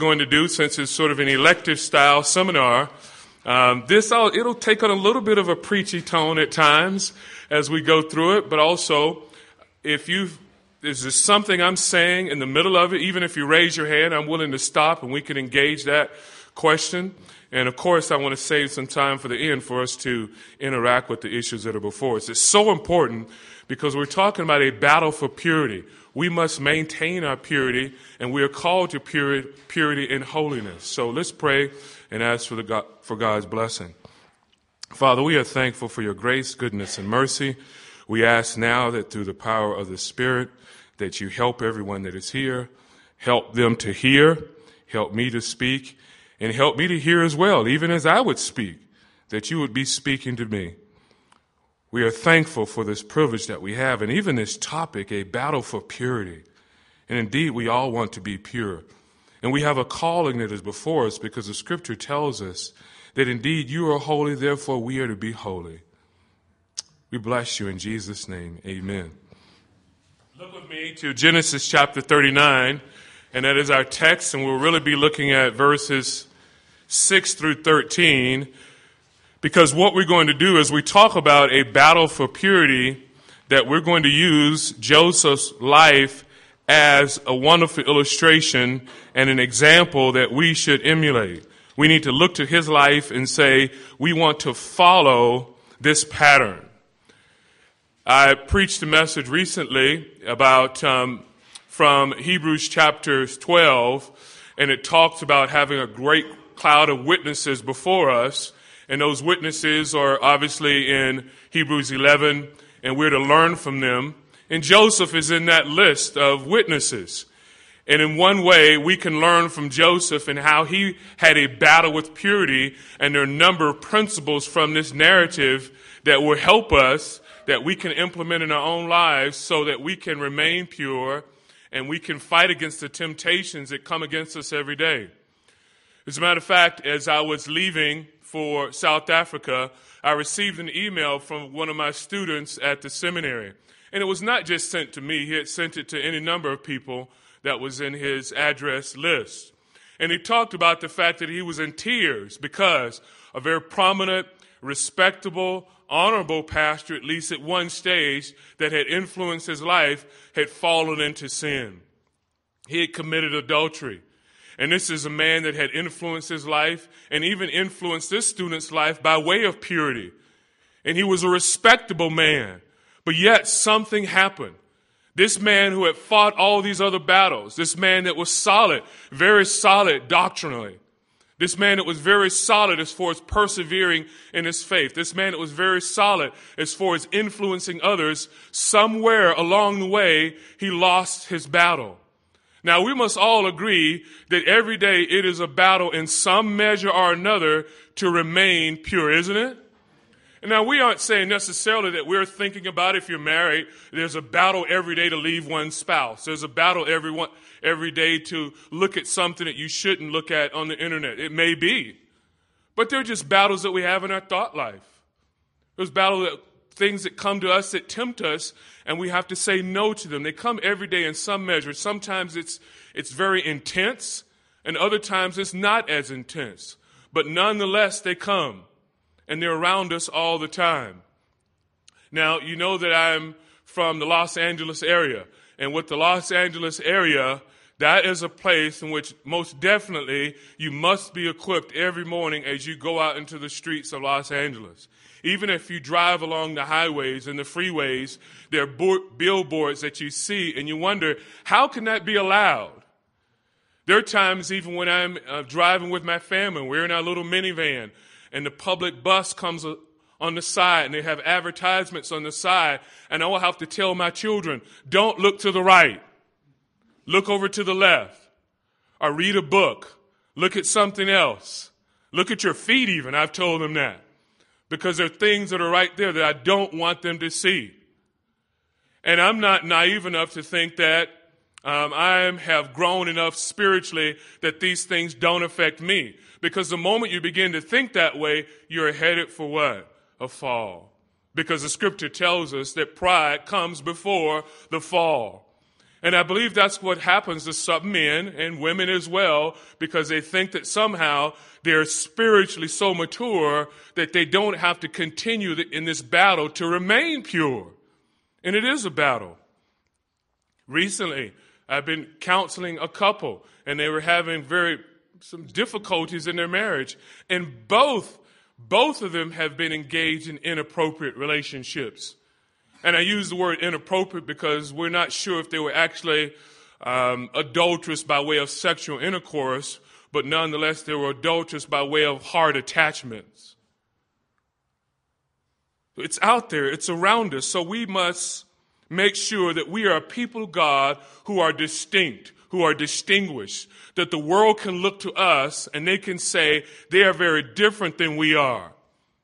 Going to do, since it's sort of an elective style seminar, it'll take on a little bit of a preachy tone at times as we go through it, but also if there's something I'm saying in the middle of it, even if you raise your hand, I'm willing to stop and we can engage that question. And of course, I want to save some time for the end for us to interact with the issues that are before us. It's so important because we're talking about a battle for purity. We must maintain our purity, and we are called to purity and holiness. So let's pray and ask for God's blessing. Father, we are thankful for your grace, goodness, and mercy. We ask now that through the power of the Spirit, that you help everyone that is here, help them to hear, help me to speak, and help me to hear as well, even as I would speak, that you would be speaking to me. We are thankful for this privilege that we have, and even this topic, a battle for purity. And indeed, we all want to be pure. And we have a calling that is before us because the Scripture tells us that indeed you are holy, therefore we are to be holy. We bless you in Jesus' name. Amen. Look with me to Genesis chapter 39, and that is our text, and we'll really be looking at verses 6 through 13, because what we're going to do is we talk about a battle for purity, that we're going to use Joseph's life as a wonderful illustration and an example that we should emulate. We need to look to his life and say, we want to follow this pattern. I preached a message recently about from Hebrews chapter 12, and it talks about having a great cloud of witnesses before us. And those witnesses are obviously in Hebrews 11, and we're to learn from them. And Joseph is in that list of witnesses. And in one way, we can learn from Joseph and how he had a battle with purity, and there are a number of principles from this narrative that will help us, that we can implement in our own lives so that we can remain pure and we can fight against the temptations that come against us every day. As a matter of fact, as I was leaving for South Africa, I received an email from one of my students at the seminary. And it was not just sent to me. He had sent it to any number of people that was in his address list. And he talked about the fact that he was in tears because a very prominent, respectable, honorable pastor, at least at one stage, that had influenced his life, had fallen into sin. He had committed adultery. And this is a man that had influenced his life and even influenced this student's life by way of purity. And he was a respectable man. But yet something happened. This man who had fought all these other battles, this man that was solid, very solid doctrinally, this man that was very solid as far as persevering in his faith, this man that was very solid as far as influencing others, somewhere along the way, he lost his battle. Now, we must all agree that every day it is a battle in some measure or another to remain pure, isn't it? And now, we aren't saying necessarily that we're thinking about if you're married, there's a battle every day to leave one spouse. There's a battle every day to look at something that you shouldn't look at on the internet. It may be. But they're just battles that we have in our thought life. There's things that come to us that tempt us, and we have to say no to them. They come every day in some measure. Sometimes it's very intense, and other times it's not as intense. But nonetheless, they come, and they're around us all the time. Now, you know that I'm from the Los Angeles area, and with the Los Angeles area, that is a place in which most definitely you must be equipped every morning as you go out into the streets of Los Angeles. Even if you drive along the highways and the freeways, there are billboards that you see, and you wonder, how can that be allowed? There are times even when I'm driving with my family, we're in our little minivan, and the public bus comes on the side, and they have advertisements on the side, and I will have to tell my children, don't look to the right. Look over to the left. Or read a book. Look at something else. Look at your feet even, I've told them that. Because there are things that are right there that I don't want them to see. And I'm not naive enough to think that I have grown enough spiritually that these things don't affect me. Because the moment you begin to think that way, you're headed for what? A fall. Because the scripture tells us that pride comes before the fall. And I believe that's what happens to some men and women as well, because they think that somehow they're spiritually so mature that they don't have to continue in this battle to remain pure. And it is a battle. Recently, I've been counseling a couple, and they were having some difficulties in their marriage. And both of them have been engaged in inappropriate relationships. And I use the word inappropriate because we're not sure if they were actually adulterous by way of sexual intercourse, but nonetheless they were adulterous by way of heart attachments. It's out there. It's around us. So we must make sure that we are a people of God who are distinct, who are distinguished, that the world can look to us and they can say they are very different than we are.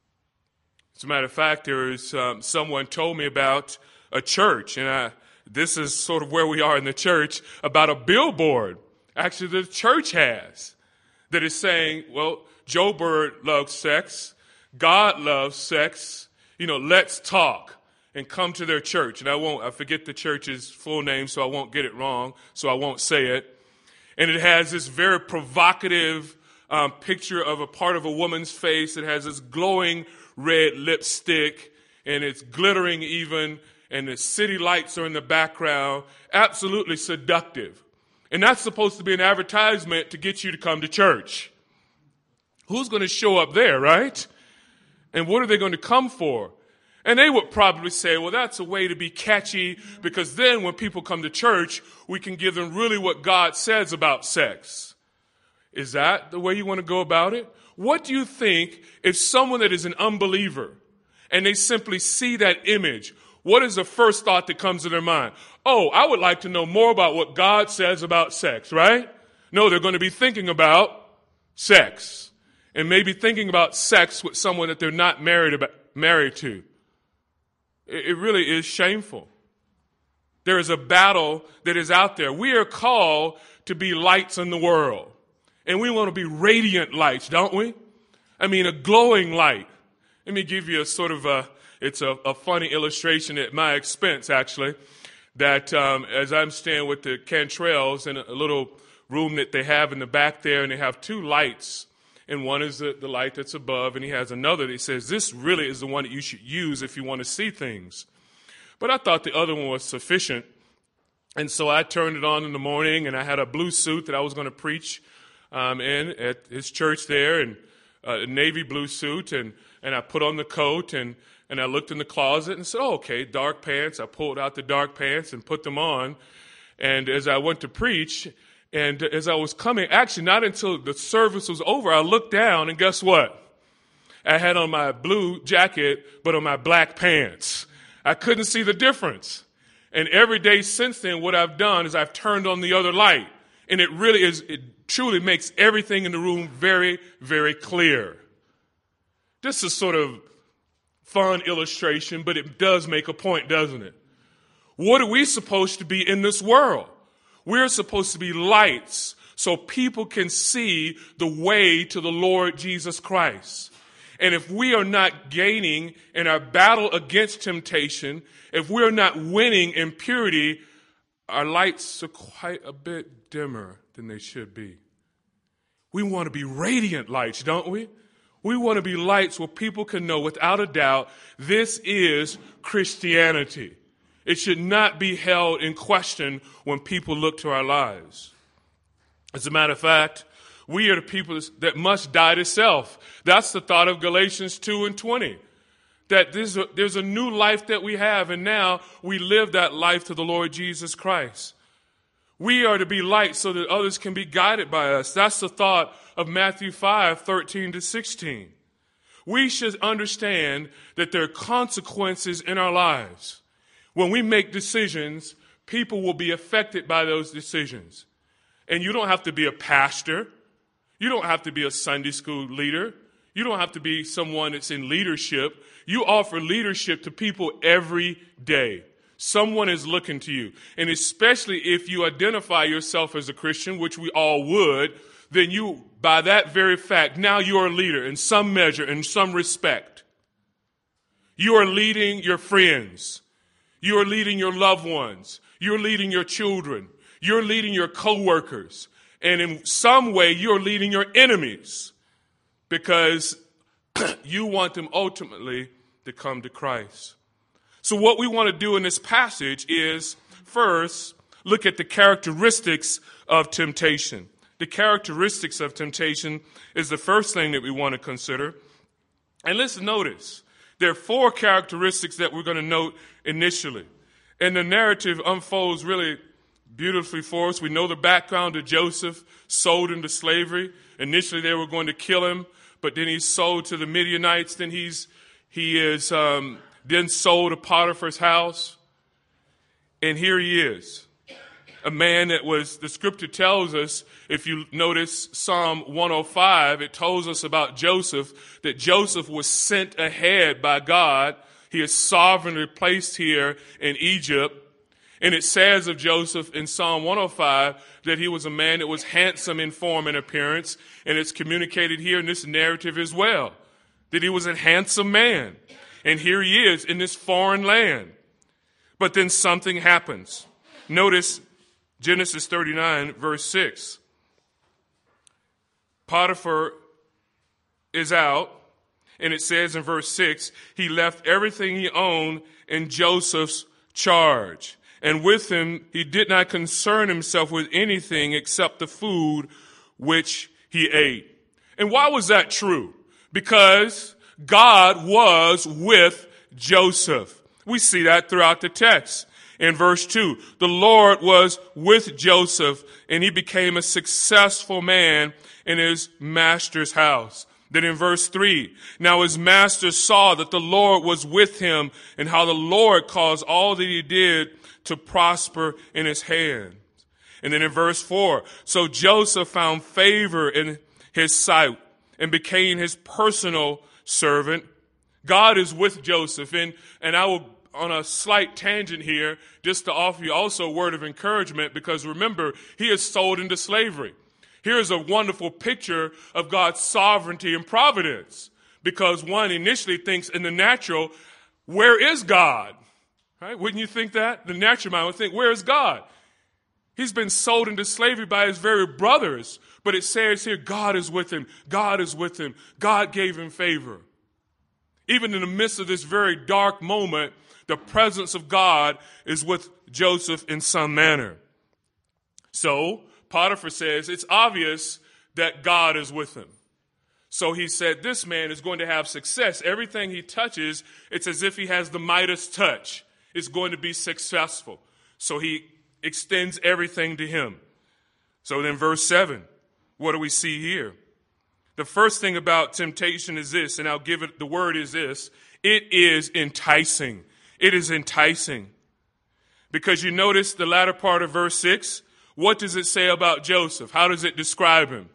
As a matter of fact, there is someone told me about a church, and this is sort of where we are in the church, about a billboard, actually the church has, that is saying, well, Joe Bird loves sex, God loves sex, let's talk, and come to their church. And I forget the church's full name, so I won't get it wrong, so I won't say it. And it has this very provocative picture of a part of a woman's face. It has this glowing red lipstick, and it's glittering even, and the city lights are in the background. Absolutely seductive. And that's supposed to be an advertisement to get you to come to church. Who's going to show up there, right? And what are they going to come for? And they would probably say, well, that's a way to be catchy, because then when people come to church, we can give them really what God says about sex. Is that the way you want to go about it? What do you think if someone that is an unbeliever and they simply see that image, what is the first thought that comes to their mind? Oh, I would like to know more about what God says about sex, right? No, they're going to be thinking about sex, and maybe thinking about sex with someone that they're not married to. It really is shameful. There is a battle that is out there. We are called to be lights in the world. And we want to be radiant lights, don't we? I mean, a glowing light. Let me give you it's a funny illustration at my expense, actually, that as I'm staying with the Cantrells in a little room that they have in the back there, and they have two lights. And one is the light that's above, and he has another that says, this really is the one that you should use if you want to see things. But I thought the other one was sufficient. And so I turned it on in the morning, and I had a blue suit that I was going to preach in at his church there, and a navy blue suit, and I put on the coat, and I looked in the closet and said, oh, okay, dark pants. I pulled out the dark pants and put them on. And as I went to preach, and as I was coming, actually not until the service was over, I looked down, and guess what? I had on my blue jacket, but on my black pants. I couldn't see the difference. And every day since then, what I've done is I've turned on the other light. And it truly makes everything in the room very, very clear. This is sort of fun illustration, but it does make a point, doesn't it? What are we supposed to be in this world? We're supposed to be lights so people can see the way to the Lord Jesus Christ. And if we are not gaining in our battle against temptation, if we're not winning in purity, our lights are quite a bit dimmer than they should be. We want to be radiant lights, don't we? We want to be lights where people can know without a doubt this is Christianity. It should not be held in question when people look to our lives. As a matter of fact, we are the people that must die to self. That's the thought of Galatians 2:20. That there's a new life that we have, and now we live that life to the Lord Jesus Christ. We are to be light so that others can be guided by us. That's the thought of Matthew 5:13-16. We should understand that there are consequences in our lives. When we make decisions, people will be affected by those decisions. And you don't have to be a pastor. You don't have to be a Sunday school leader. You don't have to be someone that's in leadership. You offer leadership to people every day. Someone is looking to you. And especially if you identify yourself as a Christian, which we all would, then you, by that very fact, now you are a leader in some measure, in some respect. You are leading your friends. You are leading your loved ones. You're leading your children. You're leading your coworkers. And in some way, you're leading your enemies because you want them ultimately to come to Christ. So what we want to do in this passage is first look at the characteristics of temptation. The characteristics of temptation is the first thing that we want to consider. And let's notice there are 4 characteristics that we're going to note initially. And the narrative unfolds really beautifully for us. We know the background of Joseph, sold into slavery. Initially, they were going to kill him, but then he's sold to the Midianites. Then he is then sold to Potiphar's house. And here he is, a man that was, the scripture tells us, if you notice Psalm 105, it tells us about Joseph, that Joseph was sent ahead by God. He is sovereignly placed here in Egypt. And it says of Joseph in Psalm 105 that he was a man that was handsome in form and appearance. And it's communicated here in this narrative as well, that he was a handsome man. And here he is in this foreign land. But then something happens. Notice Genesis 39, verse 6. Potiphar is out, and it says in verse 6, he left everything he owned in Joseph's charge. And with him, he did not concern himself with anything except the food which he ate. And why was that true? Because God was with Joseph. We see that throughout the text. In verse 2, the Lord was with Joseph, and he became a successful man in his master's house. Then in verse 3, now his master saw that the Lord was with him, and how the Lord caused all that he did to prosper in his hands. And then in verse 4, so Joseph found favor in his sight and became his personal servant. God is with Joseph. And I will, on a slight tangent here, just to offer you also a word of encouragement, because remember, he is sold into slavery. Here's a wonderful picture of God's sovereignty and providence, because one initially thinks in the natural, where is God? Right? Wouldn't you think that? The natural mind would think, where is God? He's been sold into slavery by his very brothers. But it says here, God is with him. God is with him. God gave him favor. Even in the midst of this very dark moment, the presence of God is with Joseph in some manner. So Potiphar says it's obvious that God is with him. So he said, this man is going to have success. Everything he touches, it's as if he has the Midas touch. It's going to be successful. So he extends everything to him. So then verse 7, what do we see here? The first thing about temptation is this, and I'll give it, the word is this. It is enticing. It is enticing. Because you notice the latter part of verse 6. What does it say about Joseph? How does it describe him?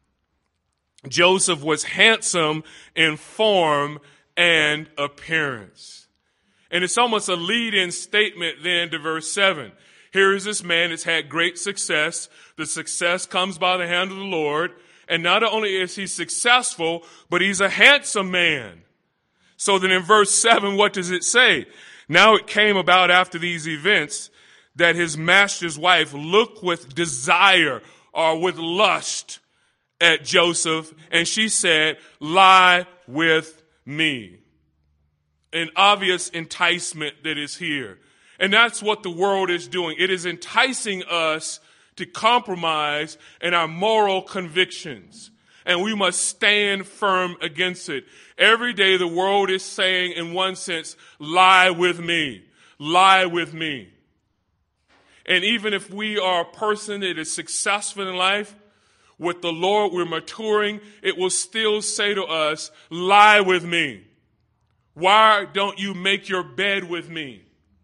Joseph was handsome in form and appearance. And it's almost a lead-in statement then to verse 7. Here is this man that's had great success. The success comes by the hand of the Lord. And not only is he successful, but he's a handsome man. So then in verse 7, what does it say? Now it came about after these events that his master's wife looked with desire or with lust at Joseph, and she said, lie with me. An obvious enticement that is here. And that's what the world is doing. It is enticing us to compromise in our moral convictions. And we must stand firm against it. Every day the world is saying, in one sense, lie with me. Lie with me. And even if we are a person that is successful in life, with the Lord we're maturing, it will still say to us, lie with me. Why don't you make your bed with me?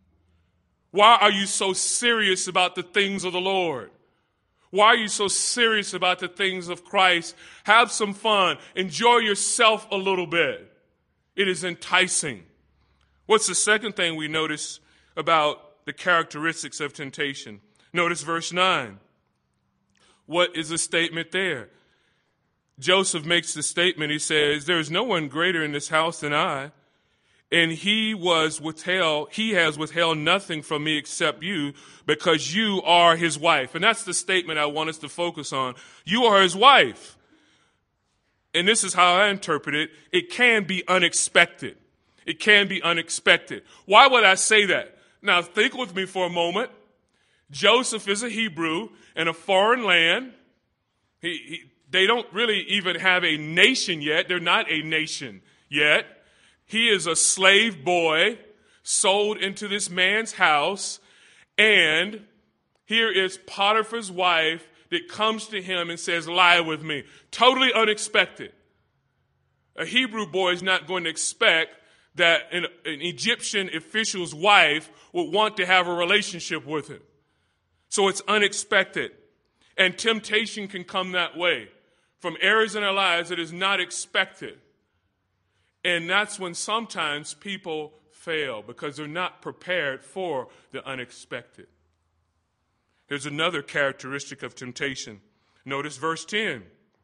Why are you so serious about the things of the Lord? Why are you so serious about the things of Christ? Have some fun. Enjoy yourself a little bit. It is enticing. What's the second thing we notice about the characteristics of temptation? Notice verse 9. What is the statement there? Joseph makes the statement. He says, there is no one greater in this house than I. And he has withheld nothing from me except you, because you are his wife. And that's the statement I want us to focus on. You are his wife. And this is how I interpret it. It can be unexpected. It can be unexpected. Why would I say that? Now think with me for a moment. Joseph is a Hebrew in a foreign land. They don't really even have a nation yet. They're not a nation yet. He is a slave boy sold into this man's house. And here is Potiphar's wife that comes to him and says, lie with me. Totally unexpected. A Hebrew boy is not going to expect that an Egyptian official's wife would want to have a relationship with him. So it's unexpected. And temptation can come that way, from areas in our lives that is not expected. And that's when sometimes people fail, because they're not prepared for the unexpected. There's another characteristic of temptation. Notice verse 10.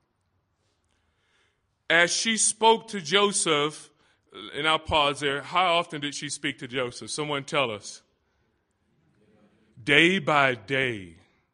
As she spoke to Joseph, and I'll pause there, how often did she speak to Joseph? Someone tell us. Day by day.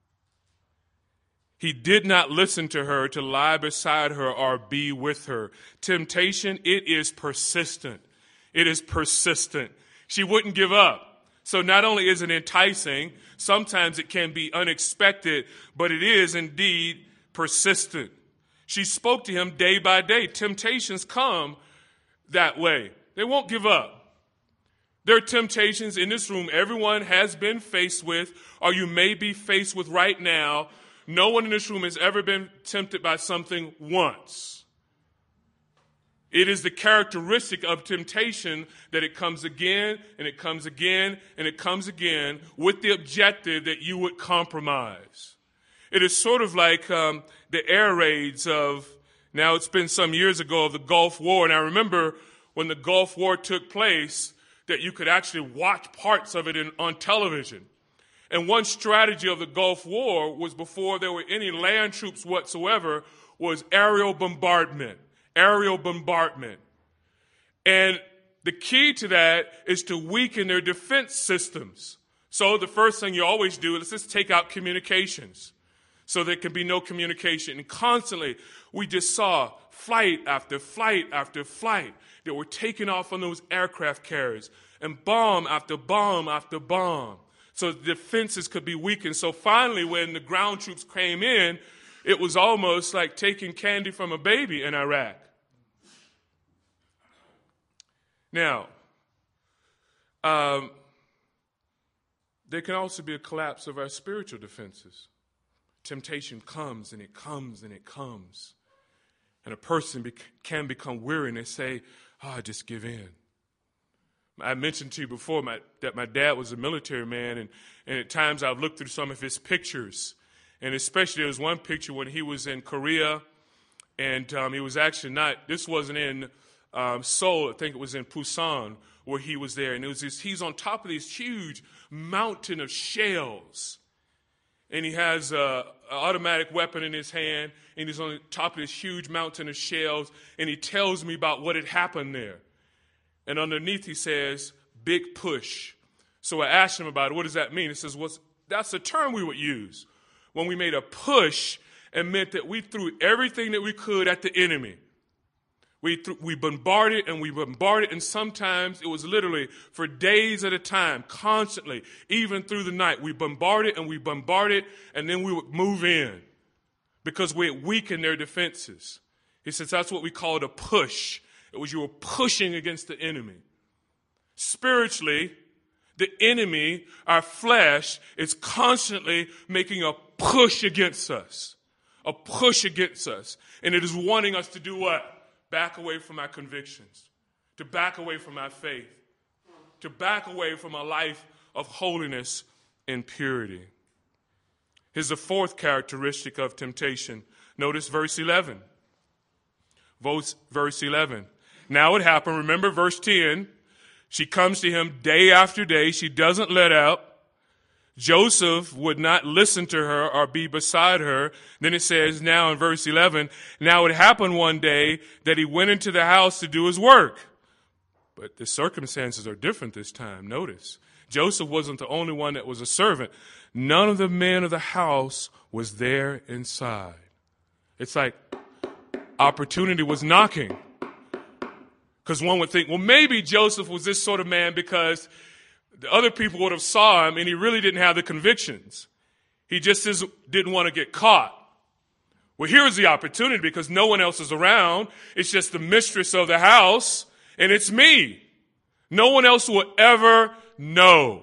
He did not listen to her to lie beside her or be with her. Temptation, it is persistent. It is persistent. She wouldn't give up. So not only is it enticing, sometimes it can be unexpected, but it is indeed persistent. She spoke to him day by day. Temptations come that way. They won't give up. There are temptations in this room everyone has been faced with, or you may be faced with right now. No one in this room has ever been tempted by something once. It is the characteristic of temptation that it comes again, and it comes again, and it comes again, with the objective that you would compromise. It is sort of like the air raids of, now it's been some years ago, of the Gulf War. And I remember when the Gulf War took place, that you could actually watch parts of it on television. And one strategy of the Gulf War was, before there were any land troops whatsoever, was aerial bombardment. Aerial bombardment. And the key to that is to weaken their defense systems. So the first thing you always do is just take out communications, so there can be no communication. And constantly, we just saw flight after flight after flight that were taking off on those aircraft carriers, and bomb after bomb after bomb. So the defenses could be weakened. So finally, when the ground troops came in, it was almost like taking candy from a baby in Iraq. Now, there can also be a collapse of our spiritual defenses. Temptation comes and it comes and it comes. And a person can become weary and they say, I just give in. I mentioned to you before that my dad was a military man, and at times I've looked through some of his pictures. And especially there was one picture when he was in Korea, and he was actually not, this wasn't in Seoul, I think it was in Busan where he was there. And it was he's on top of this huge mountain of shells. And he has an automatic weapon in his hand, and he's on top of this huge mountain of shells, and he tells me about what had happened there. And underneath he says, big push. So I asked him about it. What does that mean? He says, well, that's a term we would use. When we made a push, it meant that we threw everything that we could at the enemy. We bombarded and we bombarded, and sometimes it was literally for days at a time, constantly, even through the night. We bombarded, and then we would move in because we had weakened their defenses. He says that's what we called a push. It was you were pushing against the enemy. Spiritually, the enemy, our flesh, is constantly making a push against us. A push against us. And it is wanting us to do what? Back away from our convictions. To back away from our faith. To back away from a life of holiness and purity. Here's the fourth characteristic of temptation. Notice verse 11. Verse 11. Now it happened, remember verse 10, she comes to him day after day. She doesn't let up. Joseph would not listen to her or be beside her. Then it says now in verse 11, now it happened one day that he went into the house to do his work. But the circumstances are different this time. Notice, Joseph wasn't the only one that was a servant. None of the men of the house was there inside. It's like opportunity was knocking. Because one would think, well, maybe Joseph was this sort of man because the other people would have saw him and he really didn't have the convictions. He just didn't want to get caught. Well, here's the opportunity because no one else is around. It's just the mistress of the house, and it's me. No one else will ever know.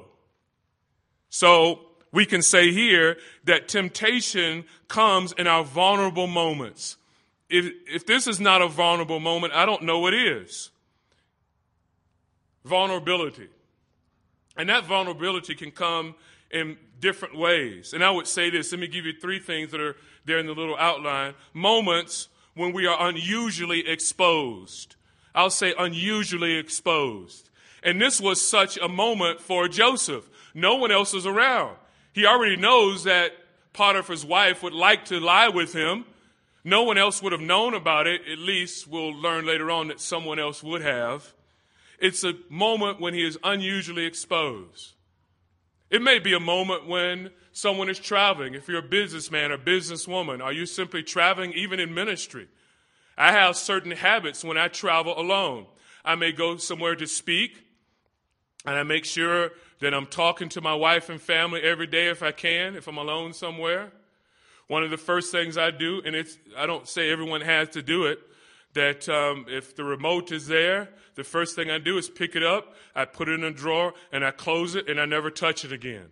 So we can say here that temptation comes in our vulnerable moments. If this is not a vulnerable moment, I don't know what is. Vulnerability. And that vulnerability can come in different ways. And I would say this, let me give you three things that are there in the little outline. Moments when we are unusually exposed. I'll say unusually exposed. And this was such a moment for Joseph. No one else is around. He already knows that Potiphar's wife would like to lie with him. No one else would have known about it. At least we'll learn later on that someone else would have. It's a moment when he is unusually exposed. It may be a moment when someone is traveling. If you're a businessman or businesswoman, are you simply traveling even in ministry? I have certain habits when I travel alone. I may go somewhere to speak, and I make sure that I'm talking to my wife and family every day if I can, if I'm alone somewhere. One of the first things I do, and I don't say everyone has to do it, that if the remote is there, the first thing I do is pick it up, I put it in a drawer, and I close it, and I never touch it again.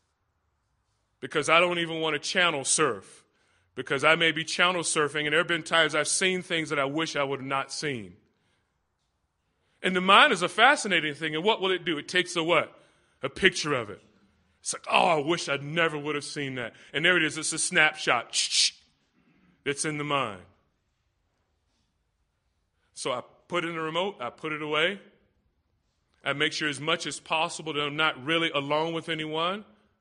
Because I don't even want to channel surf. Because I may be channel surfing, and there have been times I've seen things that I wish I would have not seen. And the mind is a fascinating thing, and what will it do? It takes a what? A picture of it. It's like, oh, I wish I never would have seen that. And there it is, it's a snapshot. That's in the mind. So I put it in the remote, I put it away. I make sure as much as possible that I'm not really alone with anyone.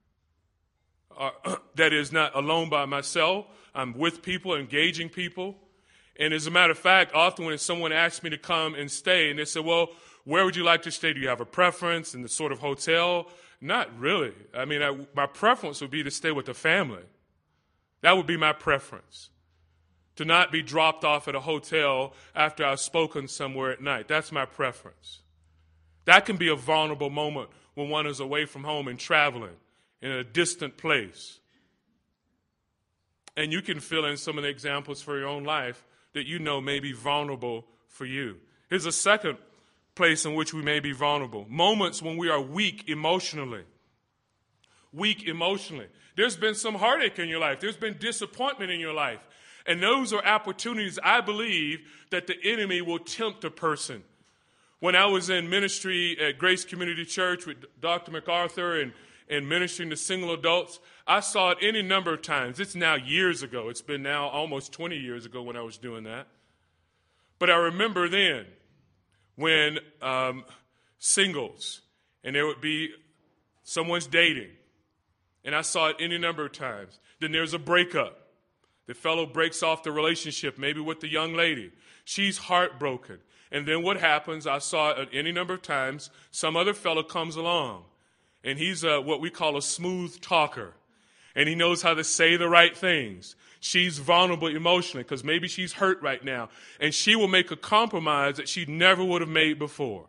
That is, not alone by myself. I'm with people, engaging people. And as a matter of fact, often when someone asks me to come and stay, and they say, well, where would you like to stay? Do you have a preference in the sort of hotel? Not really. I mean, my preference would be to stay with the family. That would be my preference. To not be dropped off at a hotel after I've spoken somewhere at night. That's my preference. That can be a vulnerable moment when one is away from home and traveling in a distant place. And you can fill in some of the examples for your own life that you know may be vulnerable for you. Here's a second place in which we may be vulnerable. Moments when we are weak emotionally. Weak emotionally. There's been some heartache in your life. There's been disappointment in your life. And those are opportunities, I believe, that the enemy will tempt a person. When I was in ministry at Grace Community Church with Dr. MacArthur and ministering to single adults, I saw it any number of times. It's now years ago. It's been now almost 20 years ago when I was doing that. But I remember then when singles, and there would be someone's dating, and I saw it any number of times. Then there's a breakup. The fellow breaks off the relationship, maybe with the young lady. She's heartbroken. And then what happens, I saw it any number of times, some other fellow comes along. And he's what we call a smooth talker. And he knows how to say the right things. She's vulnerable emotionally because maybe she's hurt right now. And she will make a compromise that she never would have made before.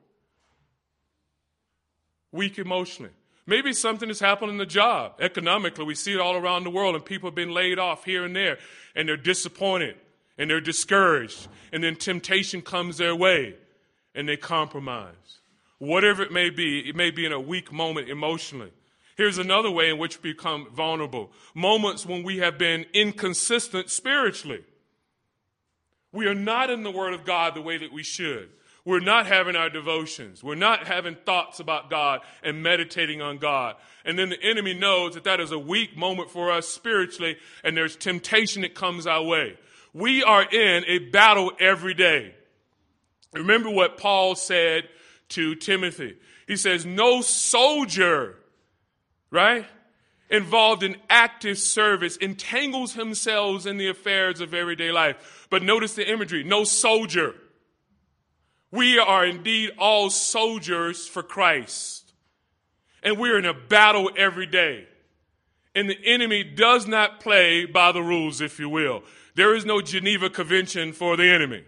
Weak emotionally. Maybe something has happened in the job. Economically, we see it all around the world, and people have been laid off here and there, and they're disappointed, and they're discouraged, and then temptation comes their way, and they compromise. Whatever it may be in a weak moment emotionally. Here's another way in which we become vulnerable. Moments when we have been inconsistent spiritually. We are not in the Word of God the way that we should. We're not having our devotions. We're not having thoughts about God and meditating on God. And then the enemy knows that that is a weak moment for us spiritually, and there's temptation that comes our way. We are in a battle every day. Remember what Paul said to Timothy. He says, no soldier, right, involved in active service entangles himself in the affairs of everyday life. But notice the imagery, no soldier. We are indeed all soldiers for Christ. And we're in a battle every day. And the enemy does not play by the rules, if you will. There is no Geneva Convention for the enemy.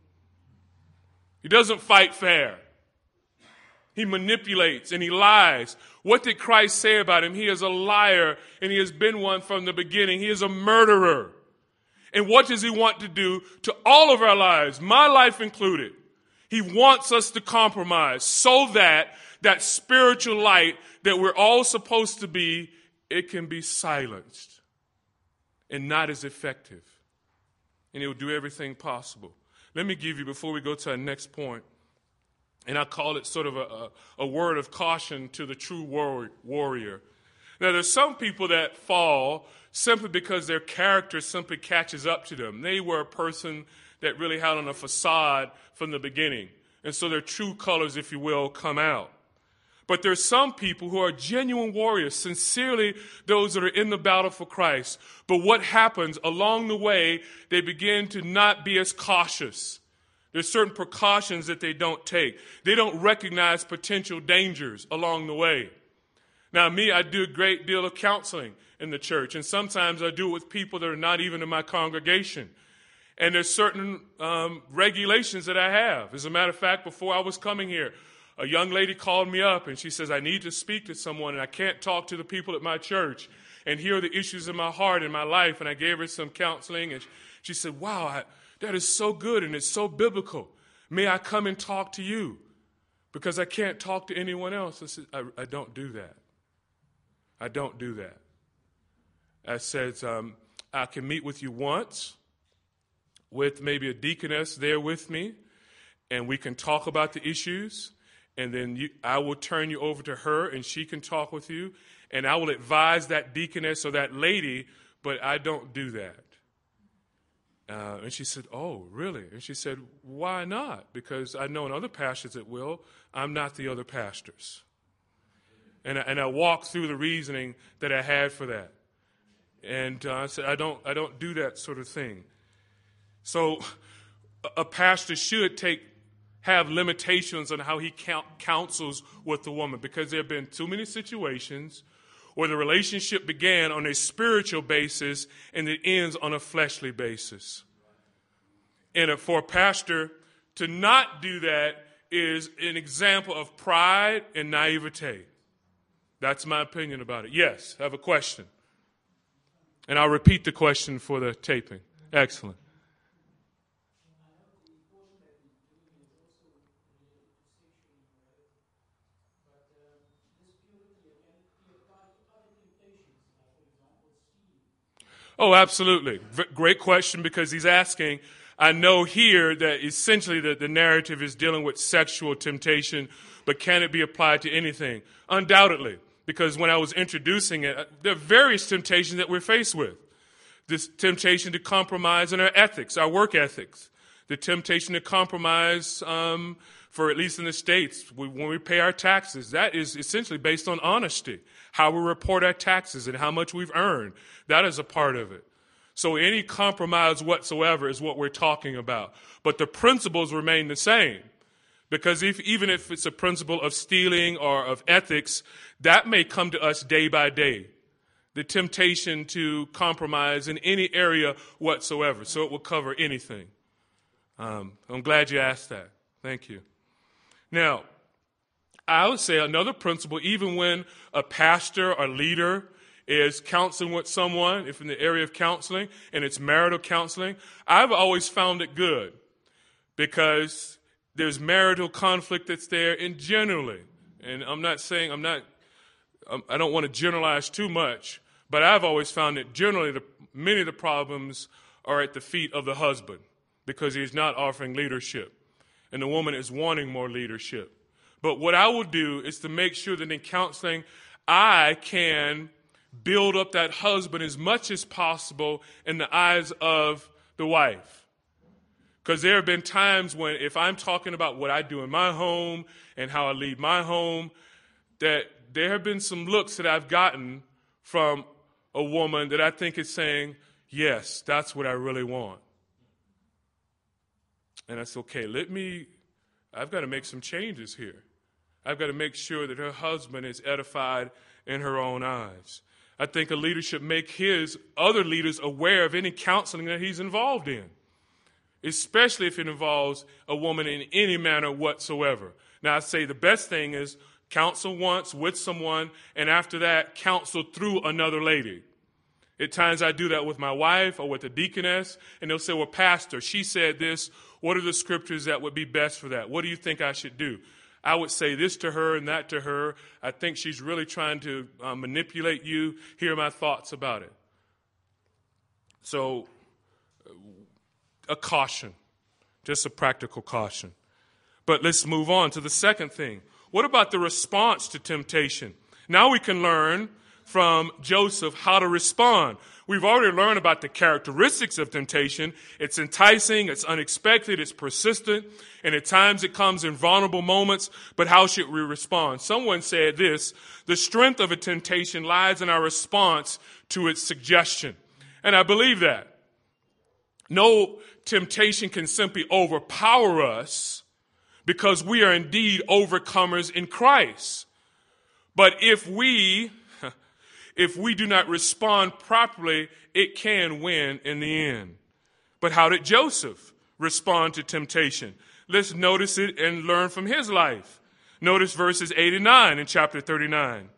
He doesn't fight fair. He manipulates and he lies. What did Christ say about him? He is a liar, and he has been one from the beginning. He is a murderer. And what does he want to do to all of our lives, my life included? He wants us to compromise so that that spiritual light that we're all supposed to be, it can be silenced and not as effective. And he will do everything possible. Let me give you, before we go to our next point, and I call it sort of a word of caution to the true warrior. Now, there's some people that fall simply because their character simply catches up to them. They were a person that really had on a facade from the beginning. And so their true colors, if you will, come out. But there's some people who are genuine warriors, sincerely those that are in the battle for Christ. But what happens along the way, they begin to not be as cautious. There's certain precautions that they don't take. They don't recognize potential dangers along the way. Now, me, I do a great deal of counseling in the church, and sometimes I do it with people that are not even in my congregation. And there's certain regulations that I have. As a matter of fact, before I was coming here, a young lady called me up, and she says, I need to speak to someone, and I can't talk to the people at my church. And here are the issues in my heart and my life. And I gave her some counseling, and she said, wow, that is so good, and it's so biblical. May I come and talk to you? Because I can't talk to anyone else. I said, I don't do that. I don't do that. I said, I can meet with you once with maybe a deaconess there with me, and we can talk about the issues, and then I will turn you over to her, and she can talk with you, and I will advise that deaconess or that lady, but I don't do that. And she said, oh, really? And she said, why not? Because I know in other pastors that will. I'm not the other pastors. And I walked through the reasoning that I had for that. And I said, I don't do that sort of thing. So a pastor should have limitations on how he counsels with the woman, because there have been too many situations where the relationship began on a spiritual basis and it ends on a fleshly basis. And for a pastor to not do that is an example of pride and naivete. That's my opinion about it. Yes, I have a question. And I'll repeat the question for the taping. Excellent. Oh, absolutely. Great question, because he's asking, I know here that essentially the narrative is dealing with sexual temptation, but can it be applied to anything? Undoubtedly, because when I was introducing it, there are various temptations that we're faced with. This temptation to compromise in our ethics, our work ethics. The temptation to compromise, for at least in the States, when we pay our taxes, that is essentially based on honesty. How we report our taxes and how much we've earned. That is a part of it. So any compromise whatsoever is what we're talking about. But the principles remain the same. Because even if it's a principle of stealing or of ethics, that may come to us day by day. The temptation to compromise in any area whatsoever. So it will cover anything. I'm glad you asked that. Thank you. Now, I would say another principle, even when a pastor or leader is counseling with someone, if in the area of counseling, and it's marital counseling, I've always found it good, because there's marital conflict that's there, and generally, and I don't want to generalize too much, but I've always found that generally many of the problems are at the feet of the husband, because he's not offering leadership, and the woman is wanting more leadership. But what I will do is to make sure that in counseling, I can build up that husband as much as possible in the eyes of the wife. Because there have been times when, if I'm talking about what I do in my home and how I lead my home, that there have been some looks that I've gotten from a woman that I think is saying, yes, that's what I really want. And I said, okay, let me I've got to make some changes here. I've got to make sure that her husband is edified in her own eyes. I think a leader should make his other leaders aware of any counseling that he's involved in, especially if it involves a woman in any manner whatsoever. Now, I say the best thing is counsel once with someone, and after that, counsel through another lady. At times I do that with my wife or with a deaconess, and they'll say, well, Pastor, she said this. What are the scriptures that would be best for that? What do you think I should do? I would say this to her and that to her. I think she's really trying to manipulate you. Here are my thoughts about it. So, a caution, just a practical caution. But let's move on to the second thing. What about the response to temptation? Now we can learn from Joseph how to respond. We've already learned about the characteristics of temptation. It's enticing, it's unexpected, it's persistent, and at times it comes in vulnerable moments. But how should we respond? Someone said this: the strength of a temptation lies in our response to its suggestion. And I believe that. No temptation can simply overpower us because we are indeed overcomers in Christ. But if we do not respond properly, it can win in the end. But how did Joseph respond to temptation? Let's notice it and learn from his life. Notice verses 8 and 9 in chapter 39.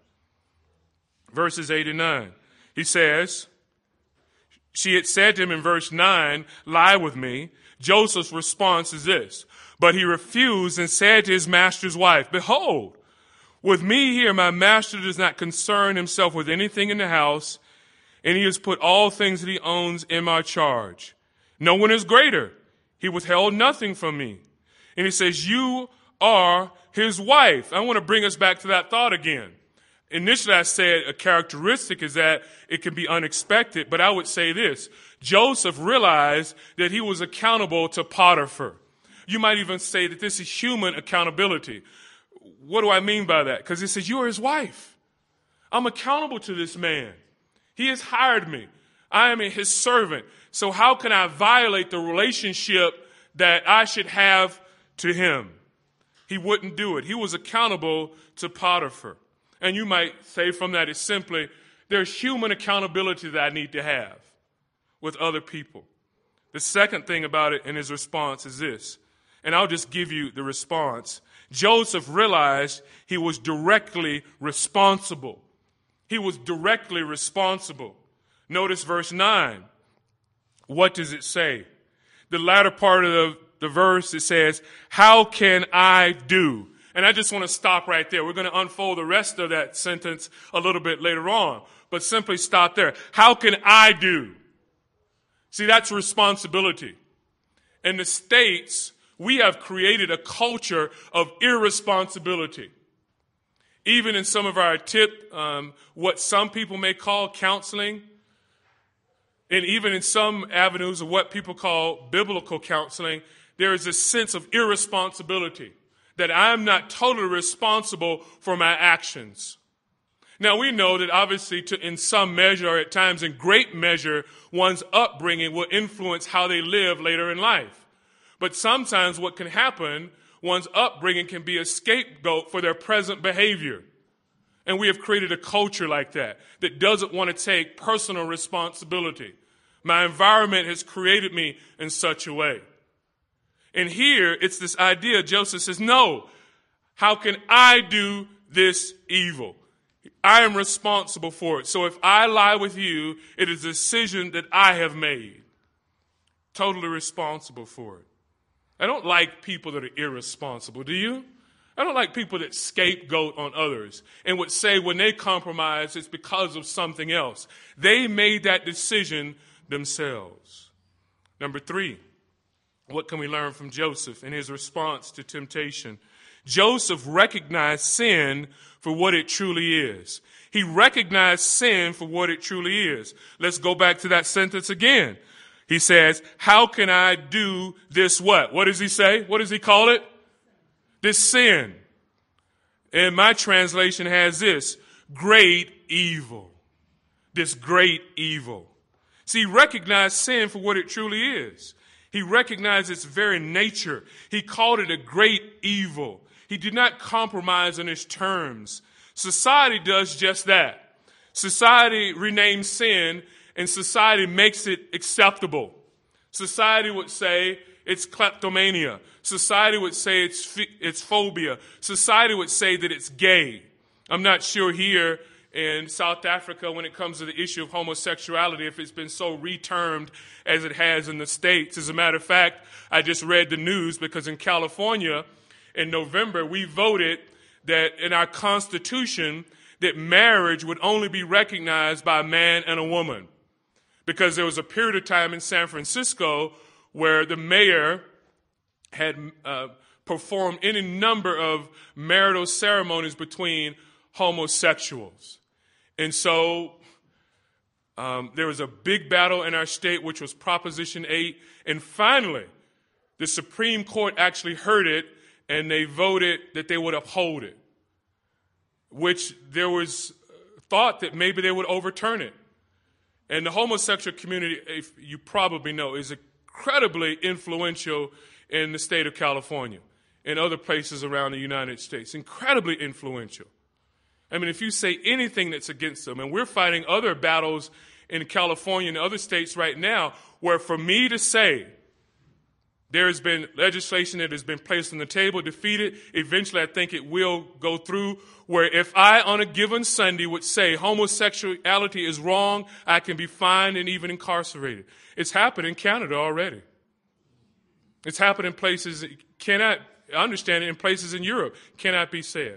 Verses 8 and 9. He says, she had said to him in verse 9, lie with me. Joseph's response is this: but he refused and said to his master's wife, behold, with me here, my master does not concern himself with anything in the house, and he has put all things that he owns in my charge. No one is greater. He withheld nothing from me. And he says, you are his wife. I want to bring us back to that thought again. Initially, I said a characteristic is that it can be unexpected, but I would say this: Joseph realized that he was accountable to Potiphar. You might even say that this is human accountability. What do I mean by that? Because he says, you are his wife. I'm accountable to this man. He has hired me. I am his servant. So how can I violate the relationship that I should have to him? He wouldn't do it. He was accountable to Potiphar. And you might say from that, it's simply, there's human accountability that I need to have with other people. The second thing about it in his response is this, and I'll just give you the response. Joseph realized he was directly responsible. He was directly responsible. Notice verse 9. What does it say? The latter part of the verse, it says, how can I do? And I just want to stop right there. We're going to unfold the rest of that sentence a little bit later on, but simply stop there. How can I do? See, that's responsibility. In the States, we have created a culture of irresponsibility. Even in some of our what some people may call counseling, and even in some avenues of what people call biblical counseling, there is a sense of irresponsibility, that I'm not totally responsible for my actions. Now, we know that obviously in some measure, or at times in great measure, one's upbringing will influence how they live later in life. But sometimes what can happen, one's upbringing can be a scapegoat for their present behavior. And we have created a culture like that doesn't want to take personal responsibility. My environment has created me in such a way. And here, it's this idea, Joseph says, no, how can I do this evil? I am responsible for it. So if I lie with you, it is a decision that I have made. Totally responsible for it. I don't like people that are irresponsible, do you? I don't like people that scapegoat on others and would say when they compromise, it's because of something else. They made that decision themselves. Number 3. What can we learn from Joseph in his response to temptation? Joseph recognized sin for what it truly is. He recognized sin for what it truly is. Let's go back to that sentence again. He says, how can I do this what? What does he say? What does he call it? This sin. And my translation has this, great evil. This great evil. See, he recognized sin for what it truly is. He recognized its very nature. He called it a great evil. He did not compromise on his terms. Society does just that. Society renames sin, and society makes it acceptable. Society would say it's kleptomania. Society would say it's phobia. Society would say that it's gay. I'm not sure here in South Africa when it comes to the issue of homosexuality if it's been so retermed as it has in the States. As a matter of fact, I just read the news because in California in November we voted that in our Constitution that marriage would only be recognized by a man and a woman, because there was a period of time in San Francisco where the mayor had performed any number of marital ceremonies between homosexuals. And so there was a big battle in our state, which was Proposition 8. And finally, the Supreme Court actually heard it, and they voted that they would uphold it, which there was thought that maybe they would overturn it. And the homosexual community, if you probably know, is incredibly influential in the state of California and other places around the United States. Incredibly influential. I mean, if you say anything that's against them, and we're fighting other battles in California and other states right now, where for me to say there has been legislation that has been placed on the table, defeated, eventually I think it will go through, where if I on a given Sunday would say homosexuality is wrong, I can be fined and even incarcerated. It's happened in Canada already. It's happened in places that cannot, I understand it, in places in Europe, cannot be said.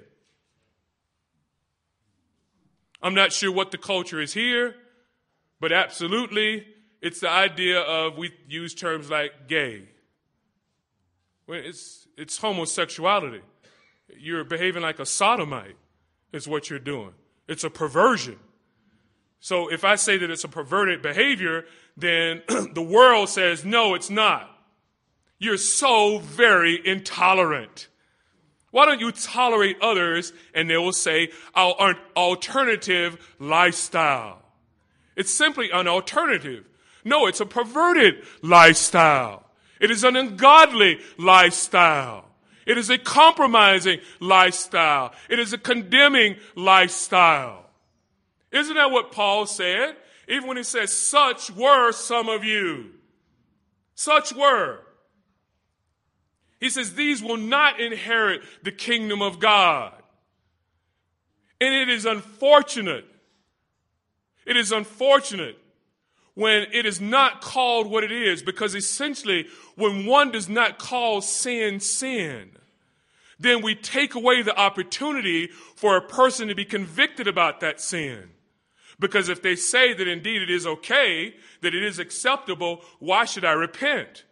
I'm not sure what the culture is here, but absolutely it's the idea of, we use terms like gay. Well, it's homosexuality. You're behaving like a sodomite is what you're doing. It's a perversion. So if I say that it's a perverted behavior, then the world says, no, it's not. You're so very intolerant. Why don't you tolerate others? And they will say, our alternative lifestyle. It's simply an alternative. No, it's a perverted lifestyle. It is an ungodly lifestyle. It is a compromising lifestyle. It is a condemning lifestyle. Isn't that what Paul said? Even when he says, such were some of you. Such were. He says, these will not inherit the kingdom of God. And it is unfortunate. It is unfortunate when it is not called what it is, because essentially when one does not call sin, sin, then we take away the opportunity for a person to be convicted about that sin. Because if they say that indeed it is okay, that it is acceptable, why should I repent?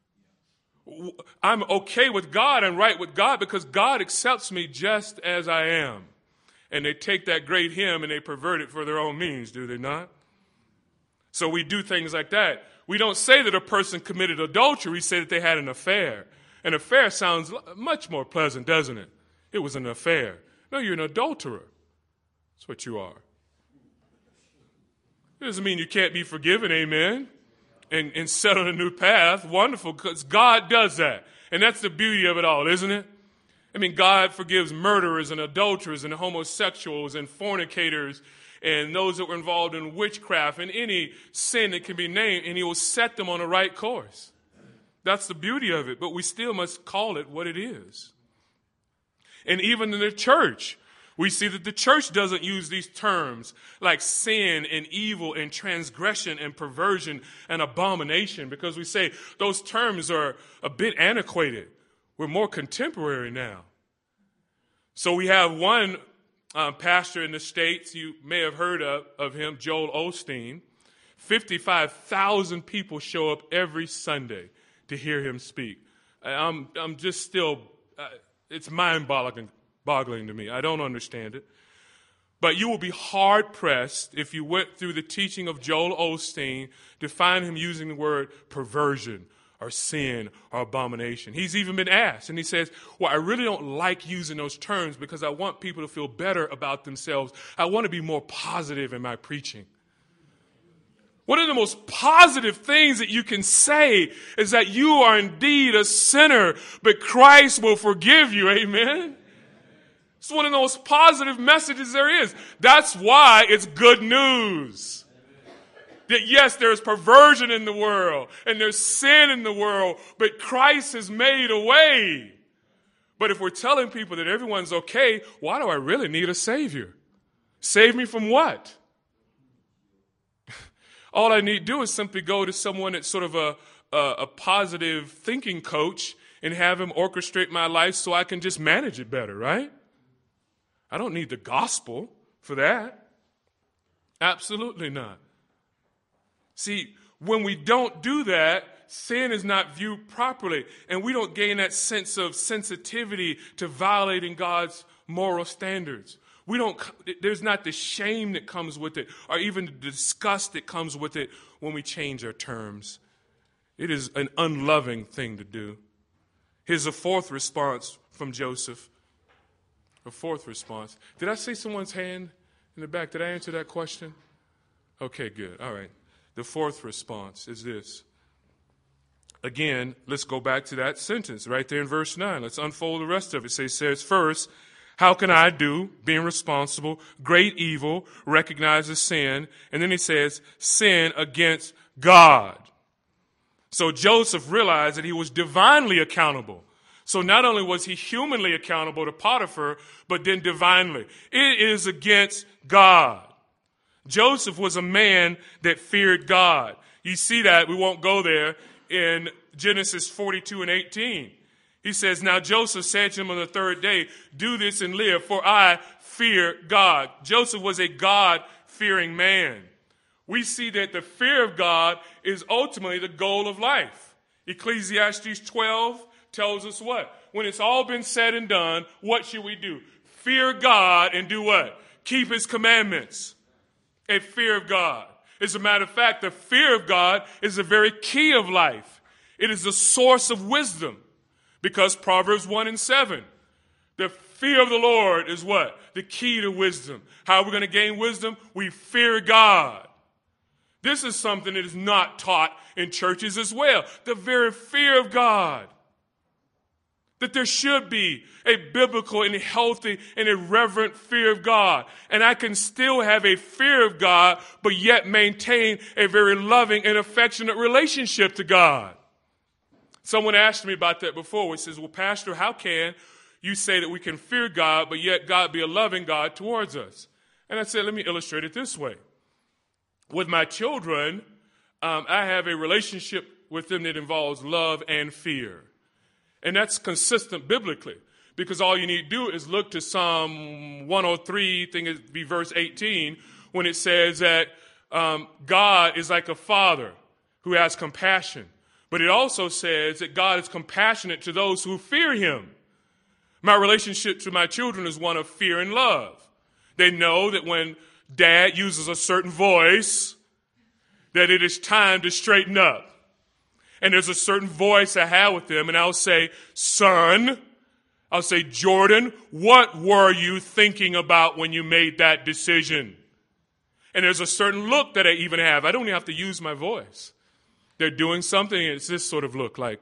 I'm okay with God and right with God because God accepts me just as I am. And they take that great hymn and they pervert it for their own means, do they not? So we do things like that. We don't say that a person committed adultery. We say that they had an affair. An affair sounds much more pleasant, doesn't it? It was an affair. No, you're an adulterer. That's what you are. It doesn't mean you can't be forgiven, amen, and set on a new path. Wonderful, because God does that. And that's the beauty of it all, isn't it? I mean, God forgives murderers and adulterers and homosexuals and fornicators and those that were involved in witchcraft and any sin that can be named, and he will set them on the right course. That's the beauty of it, but we still must call it what it is. And even in the church, we see that the church doesn't use these terms like sin and evil and transgression and perversion and abomination, because we say those terms are a bit antiquated. We're more contemporary now. So we have one pastor in the States, you may have heard of him, Joel Osteen. 55,000 people show up every Sunday to hear him speak. I'm just still, it's mind-boggling to me. I don't understand it. But you will be hard-pressed if you went through the teaching of Joel Osteen to find him using the word perversion or sin or abomination. He's even been asked, and he says, well, I really don't like using those terms because I want people to feel better about themselves. I want to be more positive in my preaching. One of the most positive things that you can say is that you are indeed a sinner, but Christ will forgive you. Amen? It's one of the most positive messages there is. That's why it's good news. That yes, there's perversion in the world and there's sin in the world, but Christ has made a way. But if we're telling people that everyone's okay, why do I really need a Savior? Save me from what? All I need to do is simply go to someone that's sort of a positive thinking coach and have him orchestrate my life so I can just manage it better, right? I don't need the gospel for that. Absolutely not. See, when we don't do that, sin is not viewed properly, and we don't gain that sense of sensitivity to violating God's moral standards. There's not the shame that comes with it, or even the disgust that comes with it when we change our terms. It is an unloving thing to do. Here's a fourth response from Joseph. A fourth response. Did I see someone's hand in the back? Did I answer that question? Okay, good. All right. The fourth response is this. Again, let's go back to that sentence right there in verse 9. Let's unfold the rest of it. It says, first, how can I do, being responsible, great evil, recognize as sin? And then he says, sin against God. So Joseph realized that he was divinely accountable. So not only was he humanly accountable to Potiphar, but then divinely. It is against God. Joseph was a man that feared God. You see that, we won't go there, in Genesis 42 and 18. He says, now Joseph said to him on the third day, do this and live, for I fear God. Joseph was a God-fearing man. We see that the fear of God is ultimately the goal of life. Ecclesiastes 12 tells us what? When it's all been said and done, what should we do? Fear God and do what? Keep his commandments. A fear of God. As a matter of fact, the fear of God is the very key of life. It is the source of wisdom. Because Proverbs 1 and 7, the fear of the Lord is what? The key to wisdom. How are we going to gain wisdom? We fear God. This is something that is not taught in churches as well. The very fear of God. That there should be a biblical and healthy and a reverent fear of God. And I can still have a fear of God, but yet maintain a very loving and affectionate relationship to God. Someone asked me about that before. He says, well, Pastor, how can you say that we can fear God, but yet God be a loving God towards us? And I said, let me illustrate it this way. With my children, I have a relationship with them that involves love and fear. And that's consistent biblically, because all you need to do is look to Psalm 103, I think it'd be verse 18, when it says that God is like a father who has compassion. But it also says that God is compassionate to those who fear him. My relationship to my children is one of fear and love. They know that when dad uses a certain voice, that it is time to straighten up. And there's a certain voice I have with them, and I'll say, son, I'll say, Jordan, what were you thinking about when you made that decision? And there's a certain look that I even have. I don't even have to use my voice. They're doing something, and it's this sort of look like,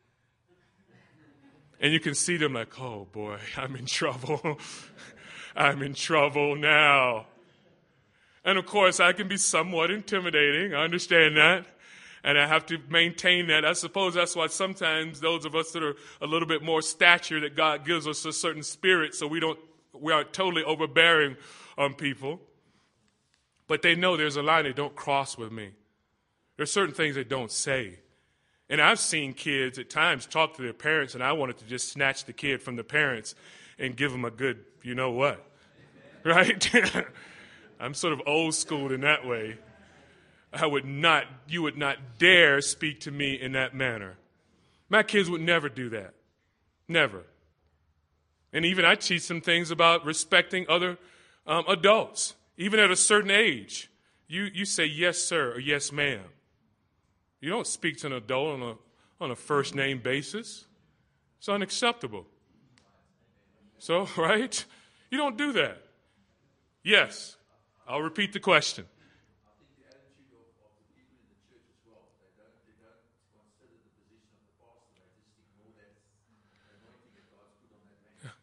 and you can see them like, oh boy, I'm in trouble. I'm in trouble now. And of course, I can be somewhat intimidating. I understand that. And I have to maintain that. I suppose that's why sometimes those of us that are a little bit more stature, that God gives us a certain spirit so we aren't totally overbearing on people. But they know there's a line they don't cross with me. There's certain things they don't say. And I've seen kids at times talk to their parents, and I wanted to just snatch the kid from the parents and give them a good, you know what, right? I'm sort of old school in that way. You would not dare speak to me in that manner. My kids would never do that. Never. And even I teach them things about respecting other adults. Even at a certain age, you say yes, sir, or yes, ma'am. You don't speak to an adult on a first name basis. It's unacceptable. So, right? You don't do that. Yes. I'll repeat the question.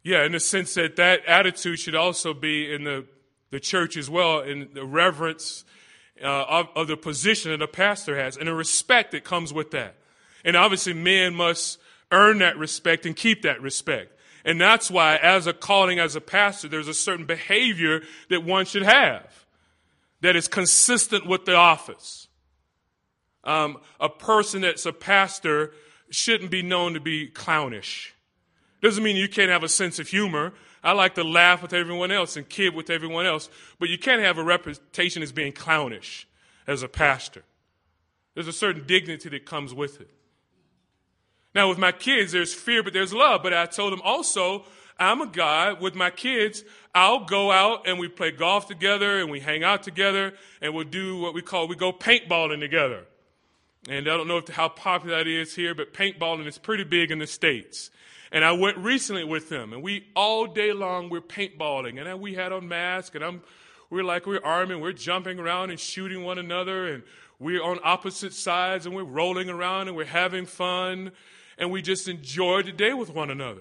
Yeah, in the sense that that attitude should also be in the church as well, in the reverence of the position that a pastor has and the respect that comes with that. And obviously men must earn that respect and keep that respect. And that's why as a calling as a pastor, there's a certain behavior that one should have that is consistent with the office. A person that's a pastor shouldn't be known to be clownish. Doesn't mean you can't have a sense of humor. I like to laugh with everyone else and kid with everyone else, but you can't have a reputation as being clownish as a pastor. There's a certain dignity that comes with it. Now, with my kids, there's fear, but there's love. But I told them also, I'm a guy with my kids. I'll go out and we play golf together and we hang out together and we'll do what we go paintballing together. And I don't know how popular that is here, but paintballing is pretty big in the States. And I went recently with them, and we all day long we're paintballing, and we had on masks, and we're arming, we're jumping around and shooting one another, and we're on opposite sides, and we're rolling around, and we're having fun, and we just enjoy the day with one another.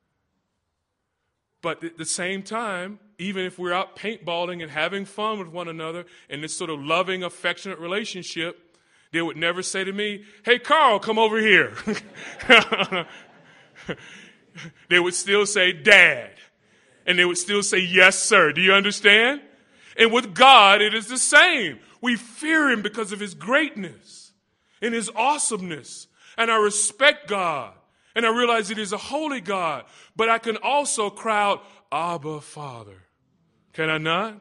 But at the same time, even if we're out paintballing and having fun with one another in this sort of loving, affectionate relationship, they would never say to me, "Hey, Carl, come over here." They would still say, "Dad." And they would still say, "Yes, sir." Do you understand? And with God, it is the same. We fear him because of his greatness and his awesomeness. And I respect God. And I realize it is a holy God. But I can also cry out, "Abba, Father." Can I not?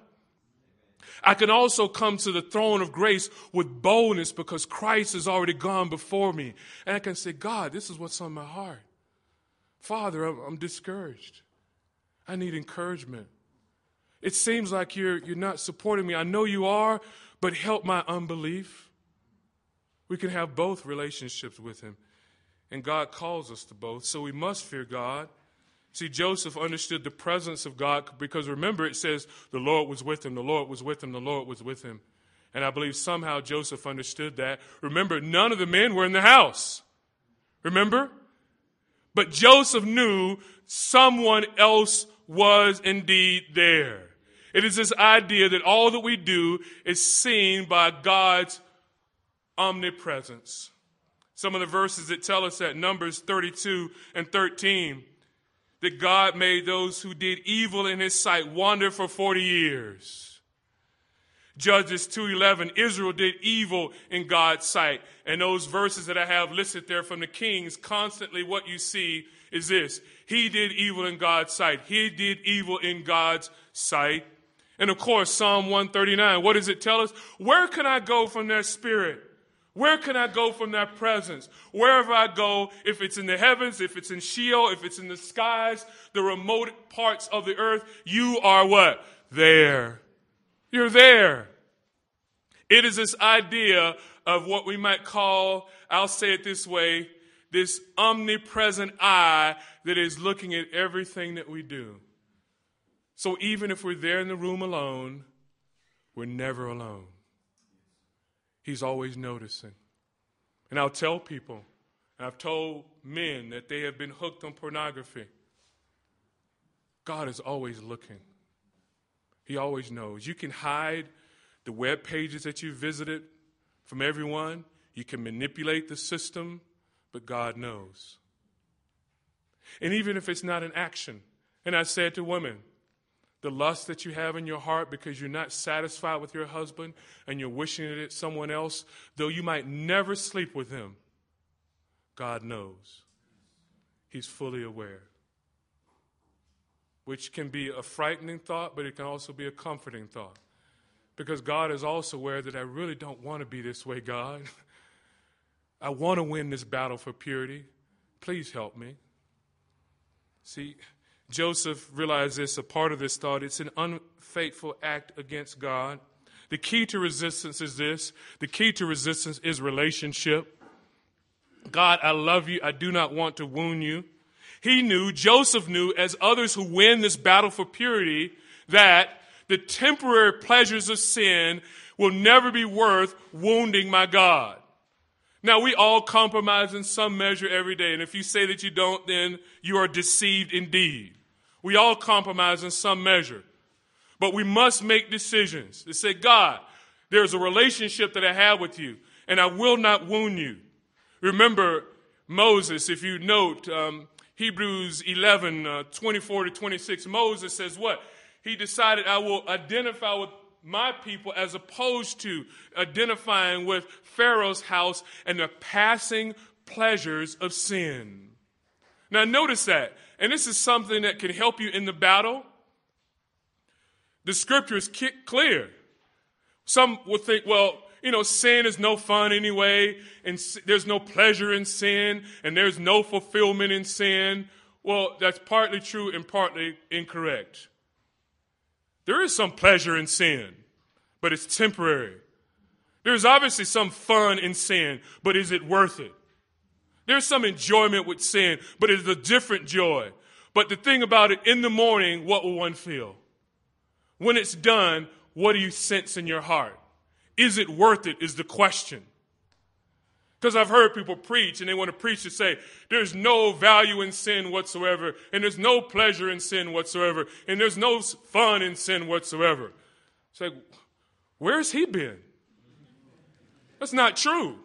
I can also come to the throne of grace with boldness because Christ has already gone before me. And I can say, "God, this is what's on my heart. Father, I'm discouraged. I need encouragement. It seems like you're not supporting me. I know you are, but help my unbelief." We can have both relationships with him. And God calls us to both. So we must fear God. See, Joseph understood the presence of God because remember it says the Lord was with him, the Lord was with him, the Lord was with him. And I believe somehow Joseph understood that. Remember, none of the men were in the house. Remember? But Joseph knew someone else was indeed there. It is this idea that all that we do is seen by God's omnipresence. Some of the verses that tell us that, Numbers 32 and 13, that God made those who did evil in his sight wander for 40 years. Judges 2:11, Israel did evil in God's sight. And those verses that I have listed there from the Kings, constantly what you see is this. He did evil in God's sight. He did evil in God's sight. And of course, Psalm 139, what does it tell us? Where can I go from their spirit? Where can I go from their presence? Wherever I go, if it's in the heavens, if it's in Sheol, if it's in the skies, the remote parts of the earth, you are what? There. You're there. It is this idea of what we might call, I'll say it this way, this omnipresent eye that is looking at everything that we do. So even if we're there in the room alone, we're never alone. He's always noticing. And I'll tell people, and I've told men that they have been hooked on pornography. God is always looking. He always knows. You can hide the web pages that you visited from everyone. You can manipulate the system, but God knows. And even if it's not an action, and I said to women, the lust that you have in your heart because you're not satisfied with your husband and you're wishing it at someone else, though you might never sleep with him, God knows. He's fully aware. Which can be a frightening thought, but it can also be a comforting thought. Because God is also aware that I really don't want to be this way, God. I want to win this battle for purity. Please help me. See, Joseph realized this, a part of this thought. It's an unfaithful act against God. The key to resistance is this. The key to resistance is relationship. God, I love you. I do not want to wound you. He knew, Joseph knew, as others who win this battle for purity, that the temporary pleasures of sin will never be worth wounding my God. Now, we all compromise in some measure every day. And if you say that you don't, then you are deceived indeed. We all compromise in some measure. But we must make decisions to say, God, there's a relationship that I have with you, and I will not wound you. Remember Moses, if you note, Hebrews 11, 24 to 26, Moses says what? He decided, I will identify with my people as opposed to identifying with Pharaoh's house and the passing pleasures of sin. Now notice that, and this is something that can help you in the battle. The scripture is clear. Some will think, well, sin is no fun anyway, and there's no pleasure in sin, and there's no fulfillment in sin. Well, that's partly true and partly incorrect. There is some pleasure in sin, but it's temporary. There's obviously some fun in sin, but is it worth it? There's some enjoyment with sin, but it's a different joy. But the thing about it, in the morning, what will one feel? When it's done, what do you sense in your heart? Is it worth it is the question. Because I've heard people preach, and they want to preach to say, there's no value in sin whatsoever, and there's no pleasure in sin whatsoever, and there's no fun in sin whatsoever. It's like, where's he been? That's not true.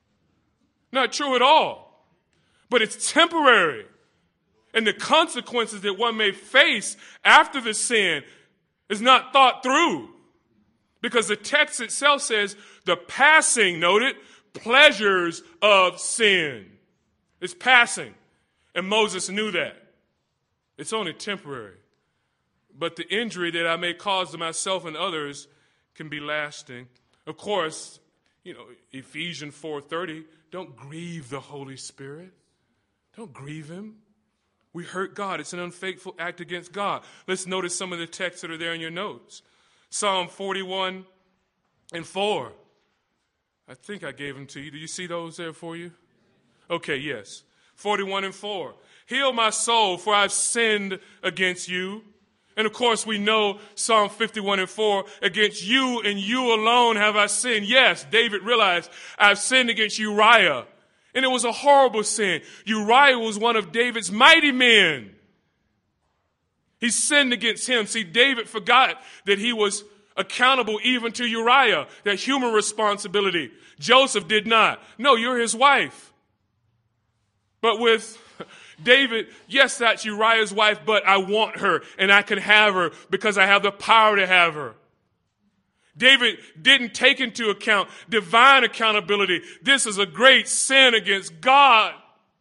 Not true at all. But it's temporary. And the consequences that one may face after the sin is not thought through. Because the text itself says the passing, note it, pleasures of sin. It's passing. And Moses knew that. It's only temporary. But the injury that I may cause to myself and others can be lasting. Of course, Ephesians 4:30, don't grieve the Holy Spirit. Don't grieve him. We hurt God. It's an unfaithful act against God. Let's notice some of the texts that are there in your notes. Psalm 41 and 4. I think I gave them to you. Do you see those there for you? Okay, yes. 41 and 4. Heal my soul, for I've sinned against you. And of course, we know Psalm 51 and 4, against you and you alone have I sinned. Yes, David realized I've sinned against Uriah. And it was a horrible sin. Uriah was one of David's mighty men. He sinned against him. See, David forgot that he was accountable even to Uriah, that human responsibility. Joseph did not. No, you're his wife. But with David, yes, that's Uriah's wife, but I want her and I can have her because I have the power to have her. David didn't take into account divine accountability. This is a great sin against God.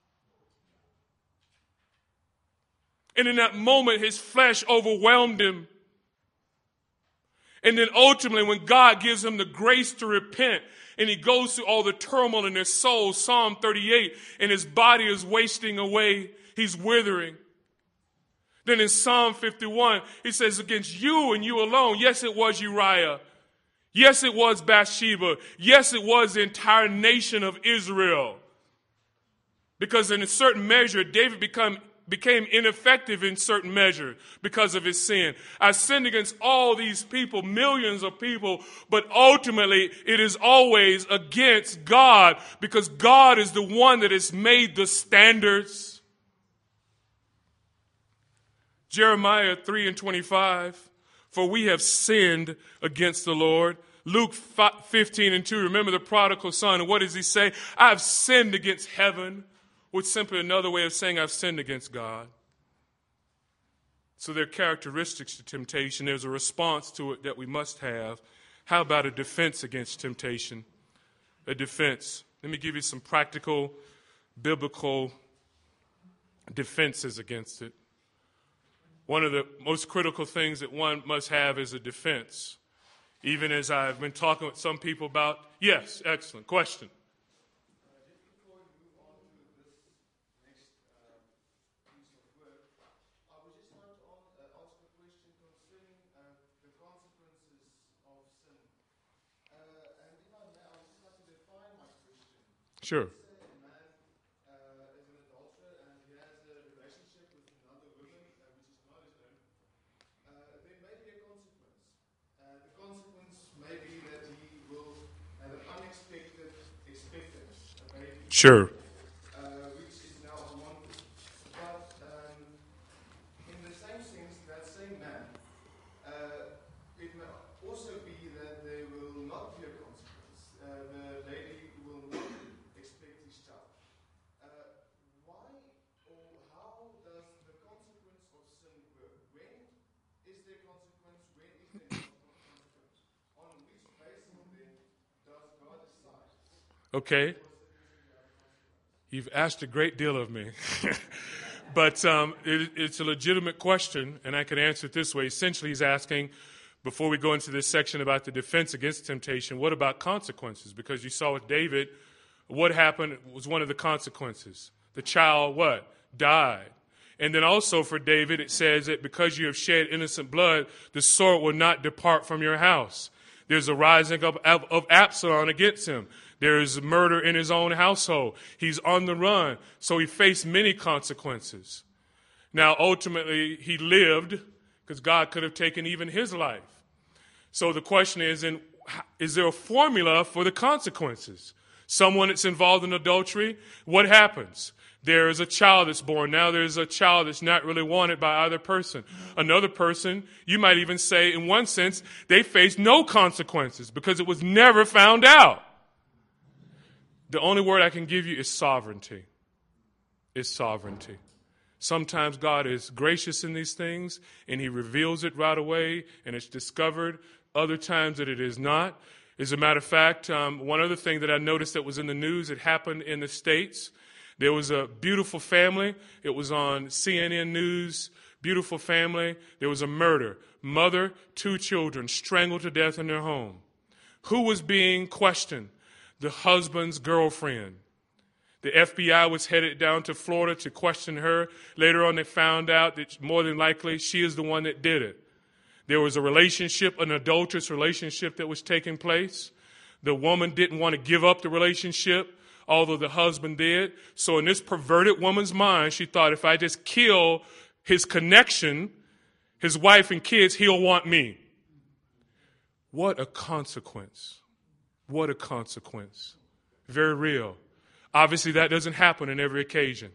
And in that moment, his flesh overwhelmed him. And then ultimately, when God gives him the grace to repent, and he goes through all the turmoil in his soul, Psalm 38, and his body is wasting away. He's withering. Then in Psalm 51, he says, against you and you alone. Yes, it was Uriah. Yes, it was Bathsheba. Yes, it was the entire nation of Israel. Because in a certain measure, David became ineffective in certain measure because of his sin. I sinned against all these people, millions of people, but ultimately it is always against God because God is the one that has made the standards. Jeremiah 3 and 25, for we have sinned against the Lord. Luke 15 and 2, remember the prodigal son, and what does he say? I've sinned against heaven, which is simply another way of saying I've sinned against God. So there are characteristics to temptation. There's a response to it that we must have. How about a defense against temptation? A defense. Let me give you some practical, biblical defenses against it. One of the most critical things that one must have is a defense. Even as I've been talking with some people about, yes, excellent question. Sure. Sure. Which is now unwanted. But in the same there consequence? When is there consequence? On which basis then does God decide? Okay. You've asked a great deal of me. But it's a legitimate question, and I can answer it this way. Essentially, he's asking, before we go into this section about the defense against temptation, what about consequences? Because you saw with David, what happened was one of the consequences. The child, what? Died. And then also for David, it says that because you have shed innocent blood, the sword will not depart from your house. There's a rising up of Absalom against him. There is murder in his own household. He's on the run. So he faced many consequences. Now, ultimately, he lived because God could have taken even his life. So the question is there a formula for the consequences? Someone that's involved in adultery, what happens? There is a child that's born. Now there's a child that's not really wanted by either person. Another person, you might even say, in one sense, they face no consequences because it was never found out. The only word I can give you is sovereignty. It's sovereignty. Sometimes God is gracious in these things, and he reveals it right away, and it's discovered. Other times that it is not. As a matter of fact, one other thing that I noticed that was in the news, it happened in the States. There was a beautiful family. It was on CNN News. Beautiful family. There was a murder. Mother, 2 children strangled to death in their home. Who was being questioned? The husband's girlfriend. The FBI was headed down to Florida to question her. Later on, they found out that more than likely she is the one that did it. There was a relationship, an adulterous relationship that was taking place. The woman didn't want to give up the relationship, although the husband did. So in this perverted woman's mind, she thought, if I just kill his connection, his wife and kids, he'll want me. What a consequence. What a consequence. Very real. Obviously, that doesn't happen on every occasion.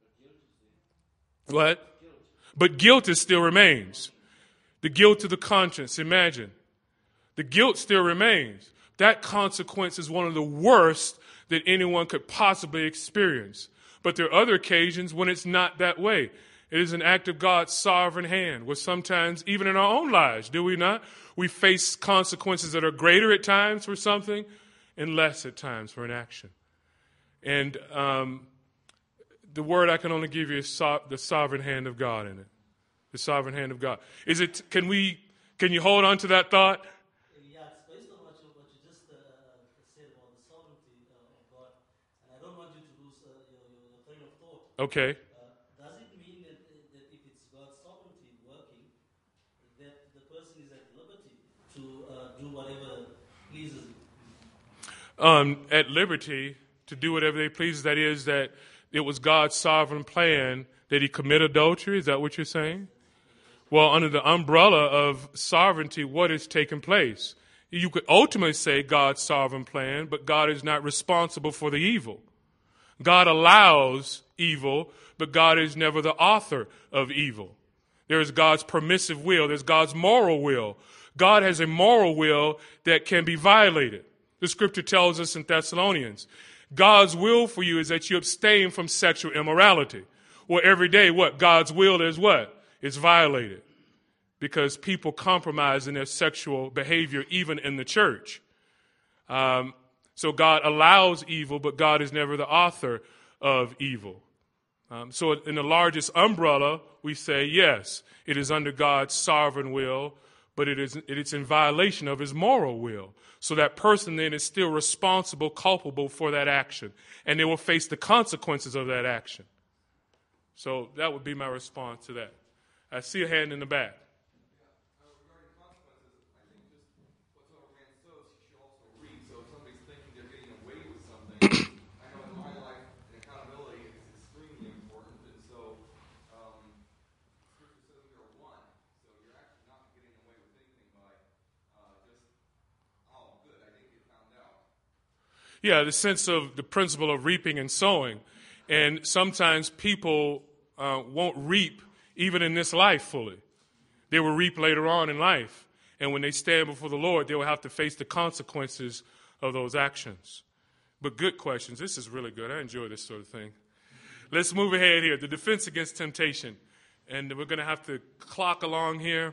What? But guilt still remains. The guilt of the conscience, imagine. The guilt still remains. That consequence is one of the worst that anyone could possibly experience. But there are other occasions when it's not that way. It is an act of God's sovereign hand, where sometimes, even in our own lives, do we not? We face consequences that are greater at times for something and less at times for an action. And the word I can only give you is the sovereign hand of God in it. The sovereign hand of God. Is it? Can you hold on to that thought? Yeah, it's based on what you just said about the sovereignty of God. And I don't want you to lose your train of thought. Okay. Does it mean that if it's God's sovereignty working, that the person is at liberty to do whatever pleases him? At liberty to do whatever they please. That is, that it was God's sovereign plan that he commit adultery. Is that what you're saying? Well, under the umbrella of sovereignty, what is taking place? You could ultimately say God's sovereign plan, but God is not responsible for the evil. God allows evil, but God is never the author of evil. There is God's permissive will. There's God's moral will. God has a moral will that can be violated. The scripture tells us in Thessalonians, God's will for you is that you abstain from sexual immorality. Well, every day, what? God's will is what? It's violated. Because people compromise in their sexual behavior, even in the church. So God allows evil, but God is never the author of evil. So in the largest umbrella, we say, yes, it is under God's sovereign will, but it's in violation of his moral will. So that person then is still responsible, culpable for that action. And they will face the consequences of that action. So that would be my response to that. I see a hand in the back. Regarding consequences, I think just whatsoever man sows, he should also reap. So if somebody's thinking they're getting away with something, I know in my life, accountability is extremely important. And so, Scripture says we are one. So you're actually not getting away with anything by just, oh, good, I didn't get found out. Yeah, the sense of the principle of reaping and sowing. And sometimes people won't reap even in this life fully. They will reap later on in life. And when they stand before the Lord, they will have to face the consequences of those actions. But good questions. This is really good. I enjoy this sort of thing. Let's move ahead here. The defense against temptation. And we're going to have to clock along here.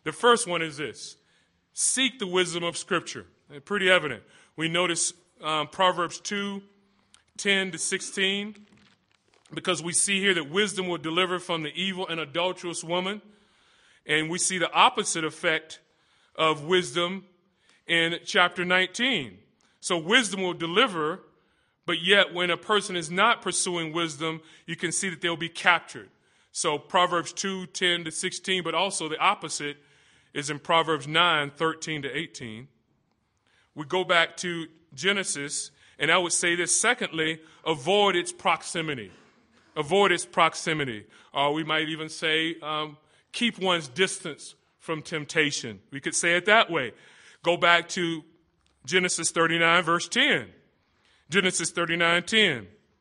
The first one is this: seek the wisdom of Scripture. And pretty evident. We notice Proverbs 2:10-16, because we see here that wisdom will deliver from the evil and adulterous woman. And we see the opposite effect of wisdom in chapter 19. So wisdom will deliver, but yet when a person is not pursuing wisdom, you can see that they'll be captured. So Proverbs 2:10-16, but also the opposite is in Proverbs 9:13-18. We go back to Genesis, and I would say this: secondly, avoid its proximity. Avoid its proximity. Or we might even say, keep one's distance from temptation. We could say it that way. Go back to Genesis 39, verse 10. Genesis 39:10.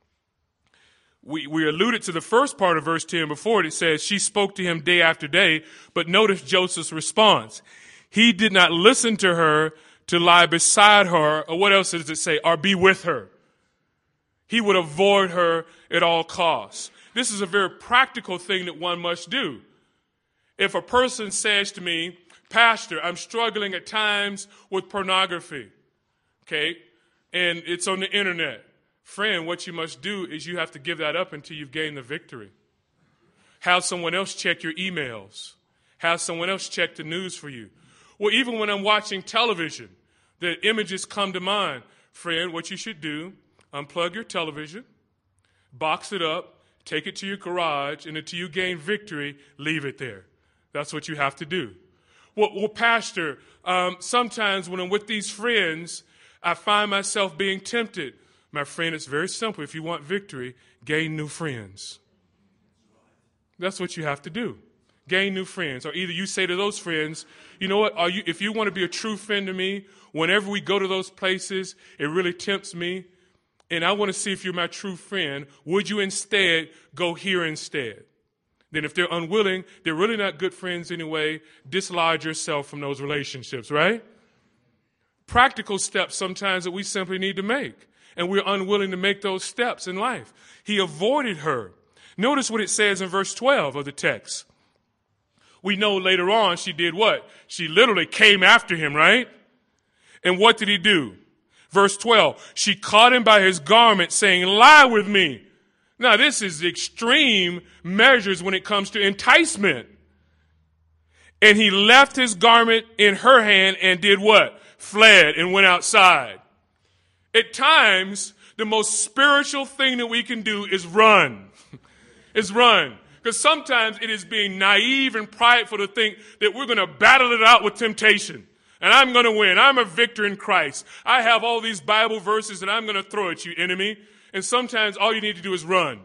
We alluded to the first part of verse 10 before. It says, she spoke to him day after day, but notice Joseph's response. He did not listen to her to lie beside her, or what else does it say? Or be with her. He would avoid her at all costs. This is a very practical thing that one must do. If a person says to me, Pastor, I'm struggling at times with pornography, okay, and it's on the internet. Friend, what you must do is you have to give that up until you've gained the victory. Have someone else check your emails. Have someone else check the news for you. Well, even when I'm watching television, the images come to mind. Friend, what you should do, unplug your television, box it up, take it to your garage, and until you gain victory, leave it there. That's what you have to do. Well, Pastor, sometimes when I'm with these friends, I find myself being tempted. My friend, it's very simple. If you want victory, gain new friends. That's what you have to do. Gain new friends. Or either you say to those friends, you know what, if you want to be a true friend to me, whenever we go to those places, it really tempts me, and I want to see if you're my true friend, would you instead go here instead? Then if they're unwilling, they're really not good friends anyway, dislodge yourself from those relationships, right? Practical steps sometimes that we simply need to make, and we're unwilling to make those steps in life. He avoided her. Notice what it says in verse 12 of the text. We know later on she did what? She literally came after him, right? And what did he do? Verse 12, she caught him by his garment saying, lie with me. Now this is extreme measures when it comes to enticement. And he left his garment in her hand and did what? Fled and went outside. At times, the most spiritual thing that we can do is run. Is run. Because sometimes it is being naive and prideful to think that we're going to battle it out with temptation. And I'm going to win. I'm a victor in Christ. I have all these Bible verses that I'm going to throw at you, enemy. And sometimes all you need to do is run.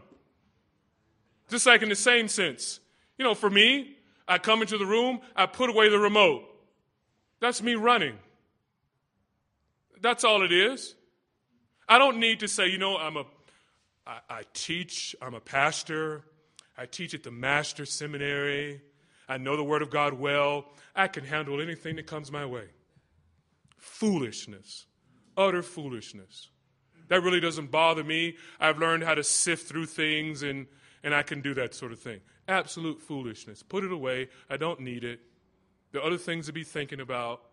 Just like in the same sense. You know, for me, I come into the room, I put away the remote. That's me running. That's all it is. I don't need to say, you know, I teach, I'm a pastor. I teach at the Master Seminary. I know the Word of God well. I can handle anything that comes my way. Foolishness. Utter foolishness. That really doesn't bother me. I've learned how to sift through things, and I can do that sort of thing. Absolute foolishness. Put it away. I don't need it. There are other things to be thinking about.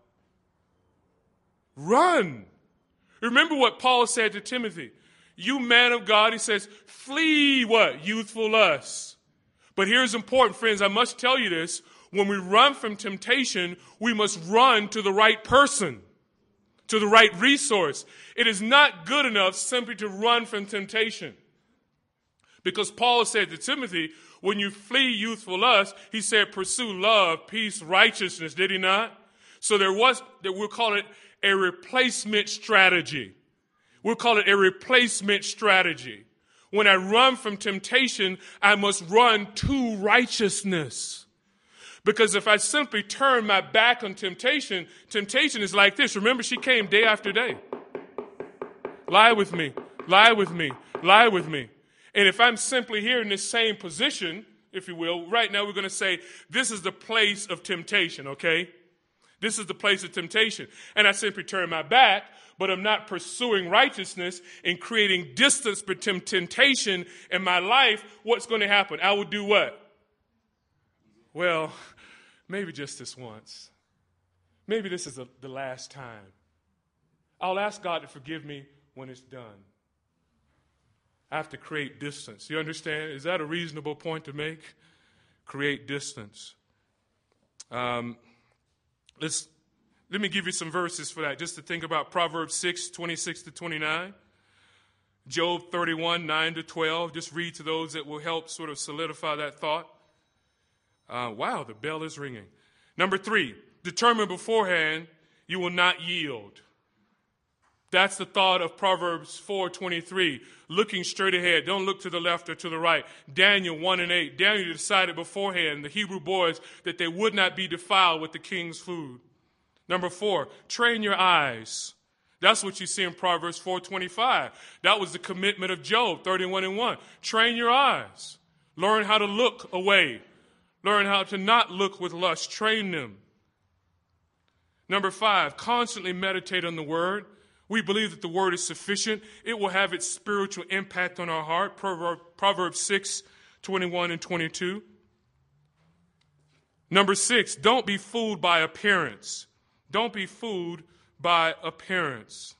Run. Remember what Paul said to Timothy. You man of God, he says, flee what? Youthful lusts. But here's important, friends. I must tell you this. When we run from temptation, we must run to the right person, to the right resource. It is not good enough simply to run from temptation. Because Paul said to Timothy, when you flee youthful lust, he said, pursue love, peace, righteousness, did he not? So we'll call it a replacement strategy. We'll call it a replacement strategy. When I run from temptation, I must run to righteousness. Because if I simply turn my back on temptation, temptation is like this. Remember, she came day after day. Lie with me, lie with me, lie with me. And if I'm simply here in this same position, if you will, right now we're going to say, this is the place of temptation, okay? This is the place of temptation. And I simply turn my back, but I'm not pursuing righteousness and creating distance between temptation and my life. What's going to happen? I will do what? Well, maybe just this once. Maybe this is the last time. I'll ask God to forgive me when it's done. I have to create distance. You understand? Is that a reasonable point to make? Create distance. Let me give you some verses for that, just to think about. Proverbs 6, 26 to 29. Job 31, 9 to 12. Just read to those that will help sort of solidify that thought. Wow, the bell is ringing. Number 3, determine beforehand you will not yield. That's the thought of Proverbs 4:23. Looking straight ahead. Don't look to the left or to the right. Daniel 1:8. Daniel decided beforehand, the Hebrew boys, that they would not be defiled with the king's food. Number 4, train your eyes. That's what you see in Proverbs 4:25. That was the commitment of Job 31:1. Train your eyes. Learn how to look away. Learn how to not look with lust. Train them. Number 5, constantly meditate on the word. We believe that the word is sufficient. It will have its spiritual impact on our heart. Proverbs 6, 21 and 22. Number 6, don't be fooled by appearance. Don't be fooled by appearance.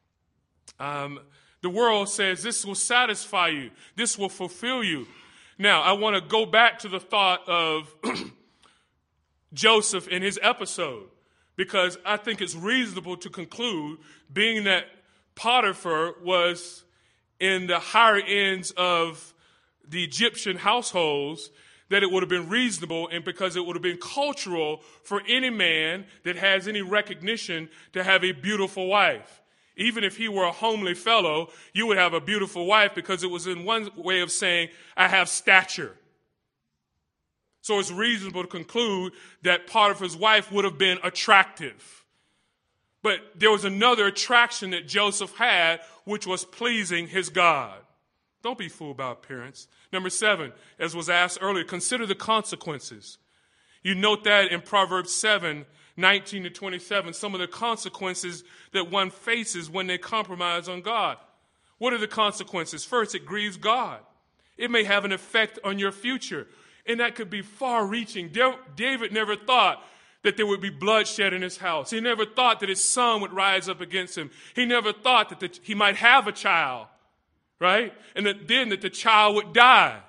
The world says this will satisfy you. This will fulfill you. Now, I want to go back to the thought of Joseph in his episode, because I think it's reasonable to conclude, being that Potiphar was in the higher ends of the Egyptian households, that it would have been reasonable, and because it would have been cultural for any man that has any recognition to have a beautiful wife. Even if he were a homely fellow, you would have a beautiful wife, because it was in one way of saying, I have stature. So it's reasonable to conclude that Potiphar's wife would have been attractive. But there was another attraction that Joseph had, which was pleasing his God. Don't be fooled by appearance. Number 7, as was asked earlier, consider the consequences. You note that in Proverbs 7, 19 to 27, some of the consequences that one faces when they compromise on God. What are the consequences? First, it grieves God. It may have an effect on your future, and that could be far-reaching. David never thought that there would be bloodshed in his house. He never thought that his son would rise up against him. He never thought that he might have a child, right? And that the child would die.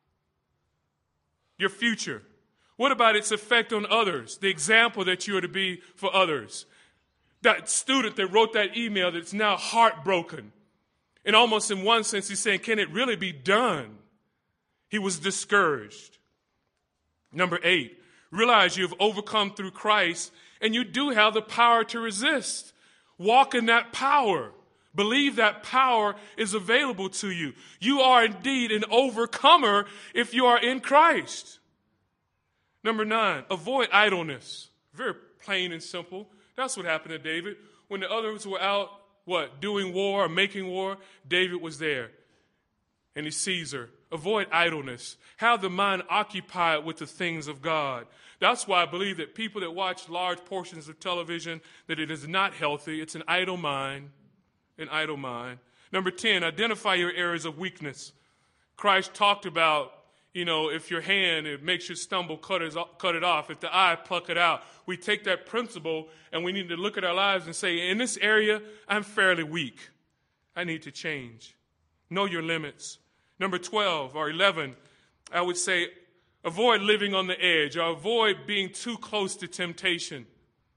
Your future. What about its effect on others? The example that you are to be for others. That student that wrote that email that's now heartbroken. And almost in one sense, he's saying, can it really be done? He was discouraged. Number 8, realize you have overcome through Christ, and you do have the power to resist. Walk in that power. Believe that power is available to you. You are indeed an overcomer if you are in Christ. Number 9, avoid idleness. Very plain and simple. That's what happened to David. When the others were out, doing war or making war, David was there. And he sees her. Avoid idleness. Have the mind occupied with the things of God. That's why I believe that people that watch large portions of television, that it is not healthy. It's an idle mind. An idle mind. Number 10, identify your areas of weakness. Christ talked about, if your hand, it makes you stumble, cut it off. If the eye, pluck it out. We take that principle and we need to look at our lives and say, in this area, I'm fairly weak. I need to change. Know your limits. Number 12 or 11, I would say, avoid living on the edge, or avoid being too close to temptation.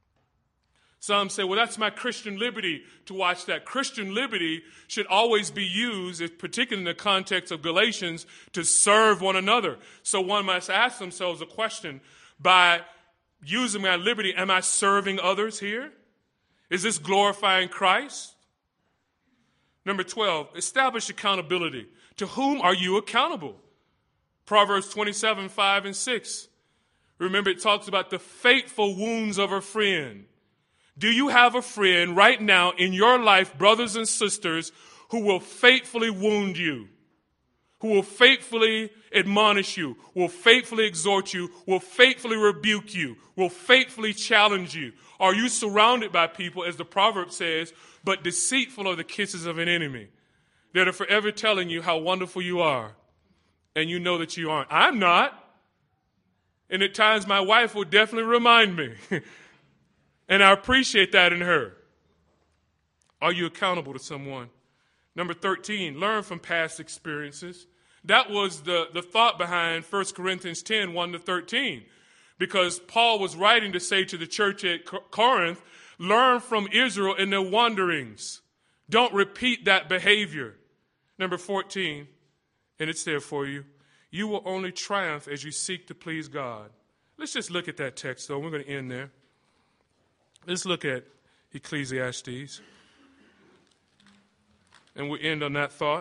Some say, well, that's my Christian liberty to watch that. Christian liberty should always be used, particularly in the context of Galatians, to serve one another. So one must ask themselves a question, by using my liberty, am I serving others here? Is this glorifying Christ? Number 12, establish accountability. To whom are you accountable? Proverbs 27, 5 and 6. Remember, it talks about the faithful wounds of a friend. Do you have a friend right now in your life, brothers and sisters, who will faithfully wound you, who will faithfully admonish you, will faithfully exhort you, will faithfully rebuke you, will faithfully challenge you? Are you surrounded by people, as the proverb says, but deceitful are the kisses of an enemy, that are forever telling you how wonderful you are, and you know that you aren't? I'm not. And at times my wife will definitely remind me. And I appreciate that in her. Are you accountable to someone? Number 13, learn from past experiences. That was the thought behind 1 Corinthians 10, 1-13. Because Paul was writing to say to the church at Corinth, learn from Israel in their wanderings. Don't repeat that behavior. Number 14, and it's there for you. You will only triumph as you seek to please God. Let's just look at that text, though. We're going to end there. Let's look at Ecclesiastes. And we'll end on that thought.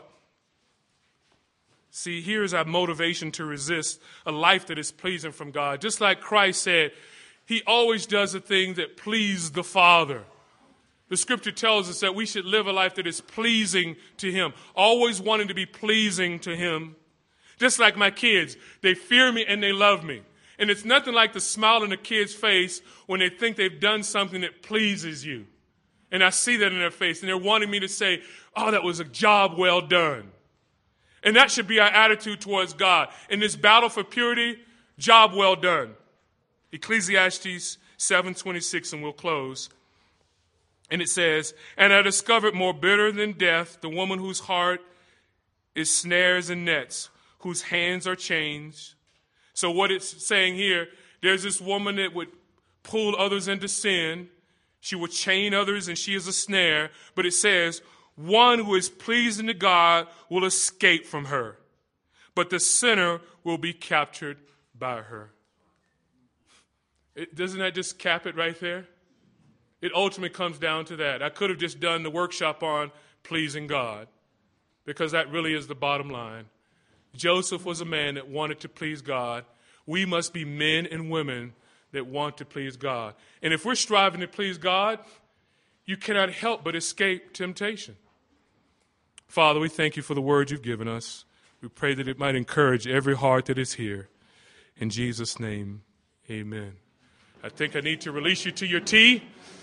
See, here is our motivation to resist a life that is pleasing from God. Just like Christ said, he always does the thing that pleases the Father. The scripture tells us that we should live a life that is pleasing to him, always wanting to be pleasing to him. Just like my kids, they fear me and they love me. And it's nothing like the smile on a kid's face when they think they've done something that pleases you. And I see that in their face, and they're wanting me to say, oh, that was a job well done. And that should be our attitude towards God. In this battle for purity, job well done. Ecclesiastes 7:26, and we'll close. And it says, and I discovered more bitter than death, the woman whose heart is snares and nets, whose hands are chains. So what it's saying here, there's this woman that would pull others into sin. She would chain others, and she is a snare. But it says, one who is pleasing to God will escape from her, but the sinner will be captured by her. Doesn't that just cap it right there? It ultimately comes down to that. I could have just done the workshop on pleasing God, because that really is the bottom line. Joseph was a man that wanted to please God. We must be men and women that want to please God. And if we're striving to please God, you cannot help but escape temptation. Father, we thank you for the word you've given us. We pray that it might encourage every heart that is here. In Jesus' name, amen. I think I need to release you to your tea.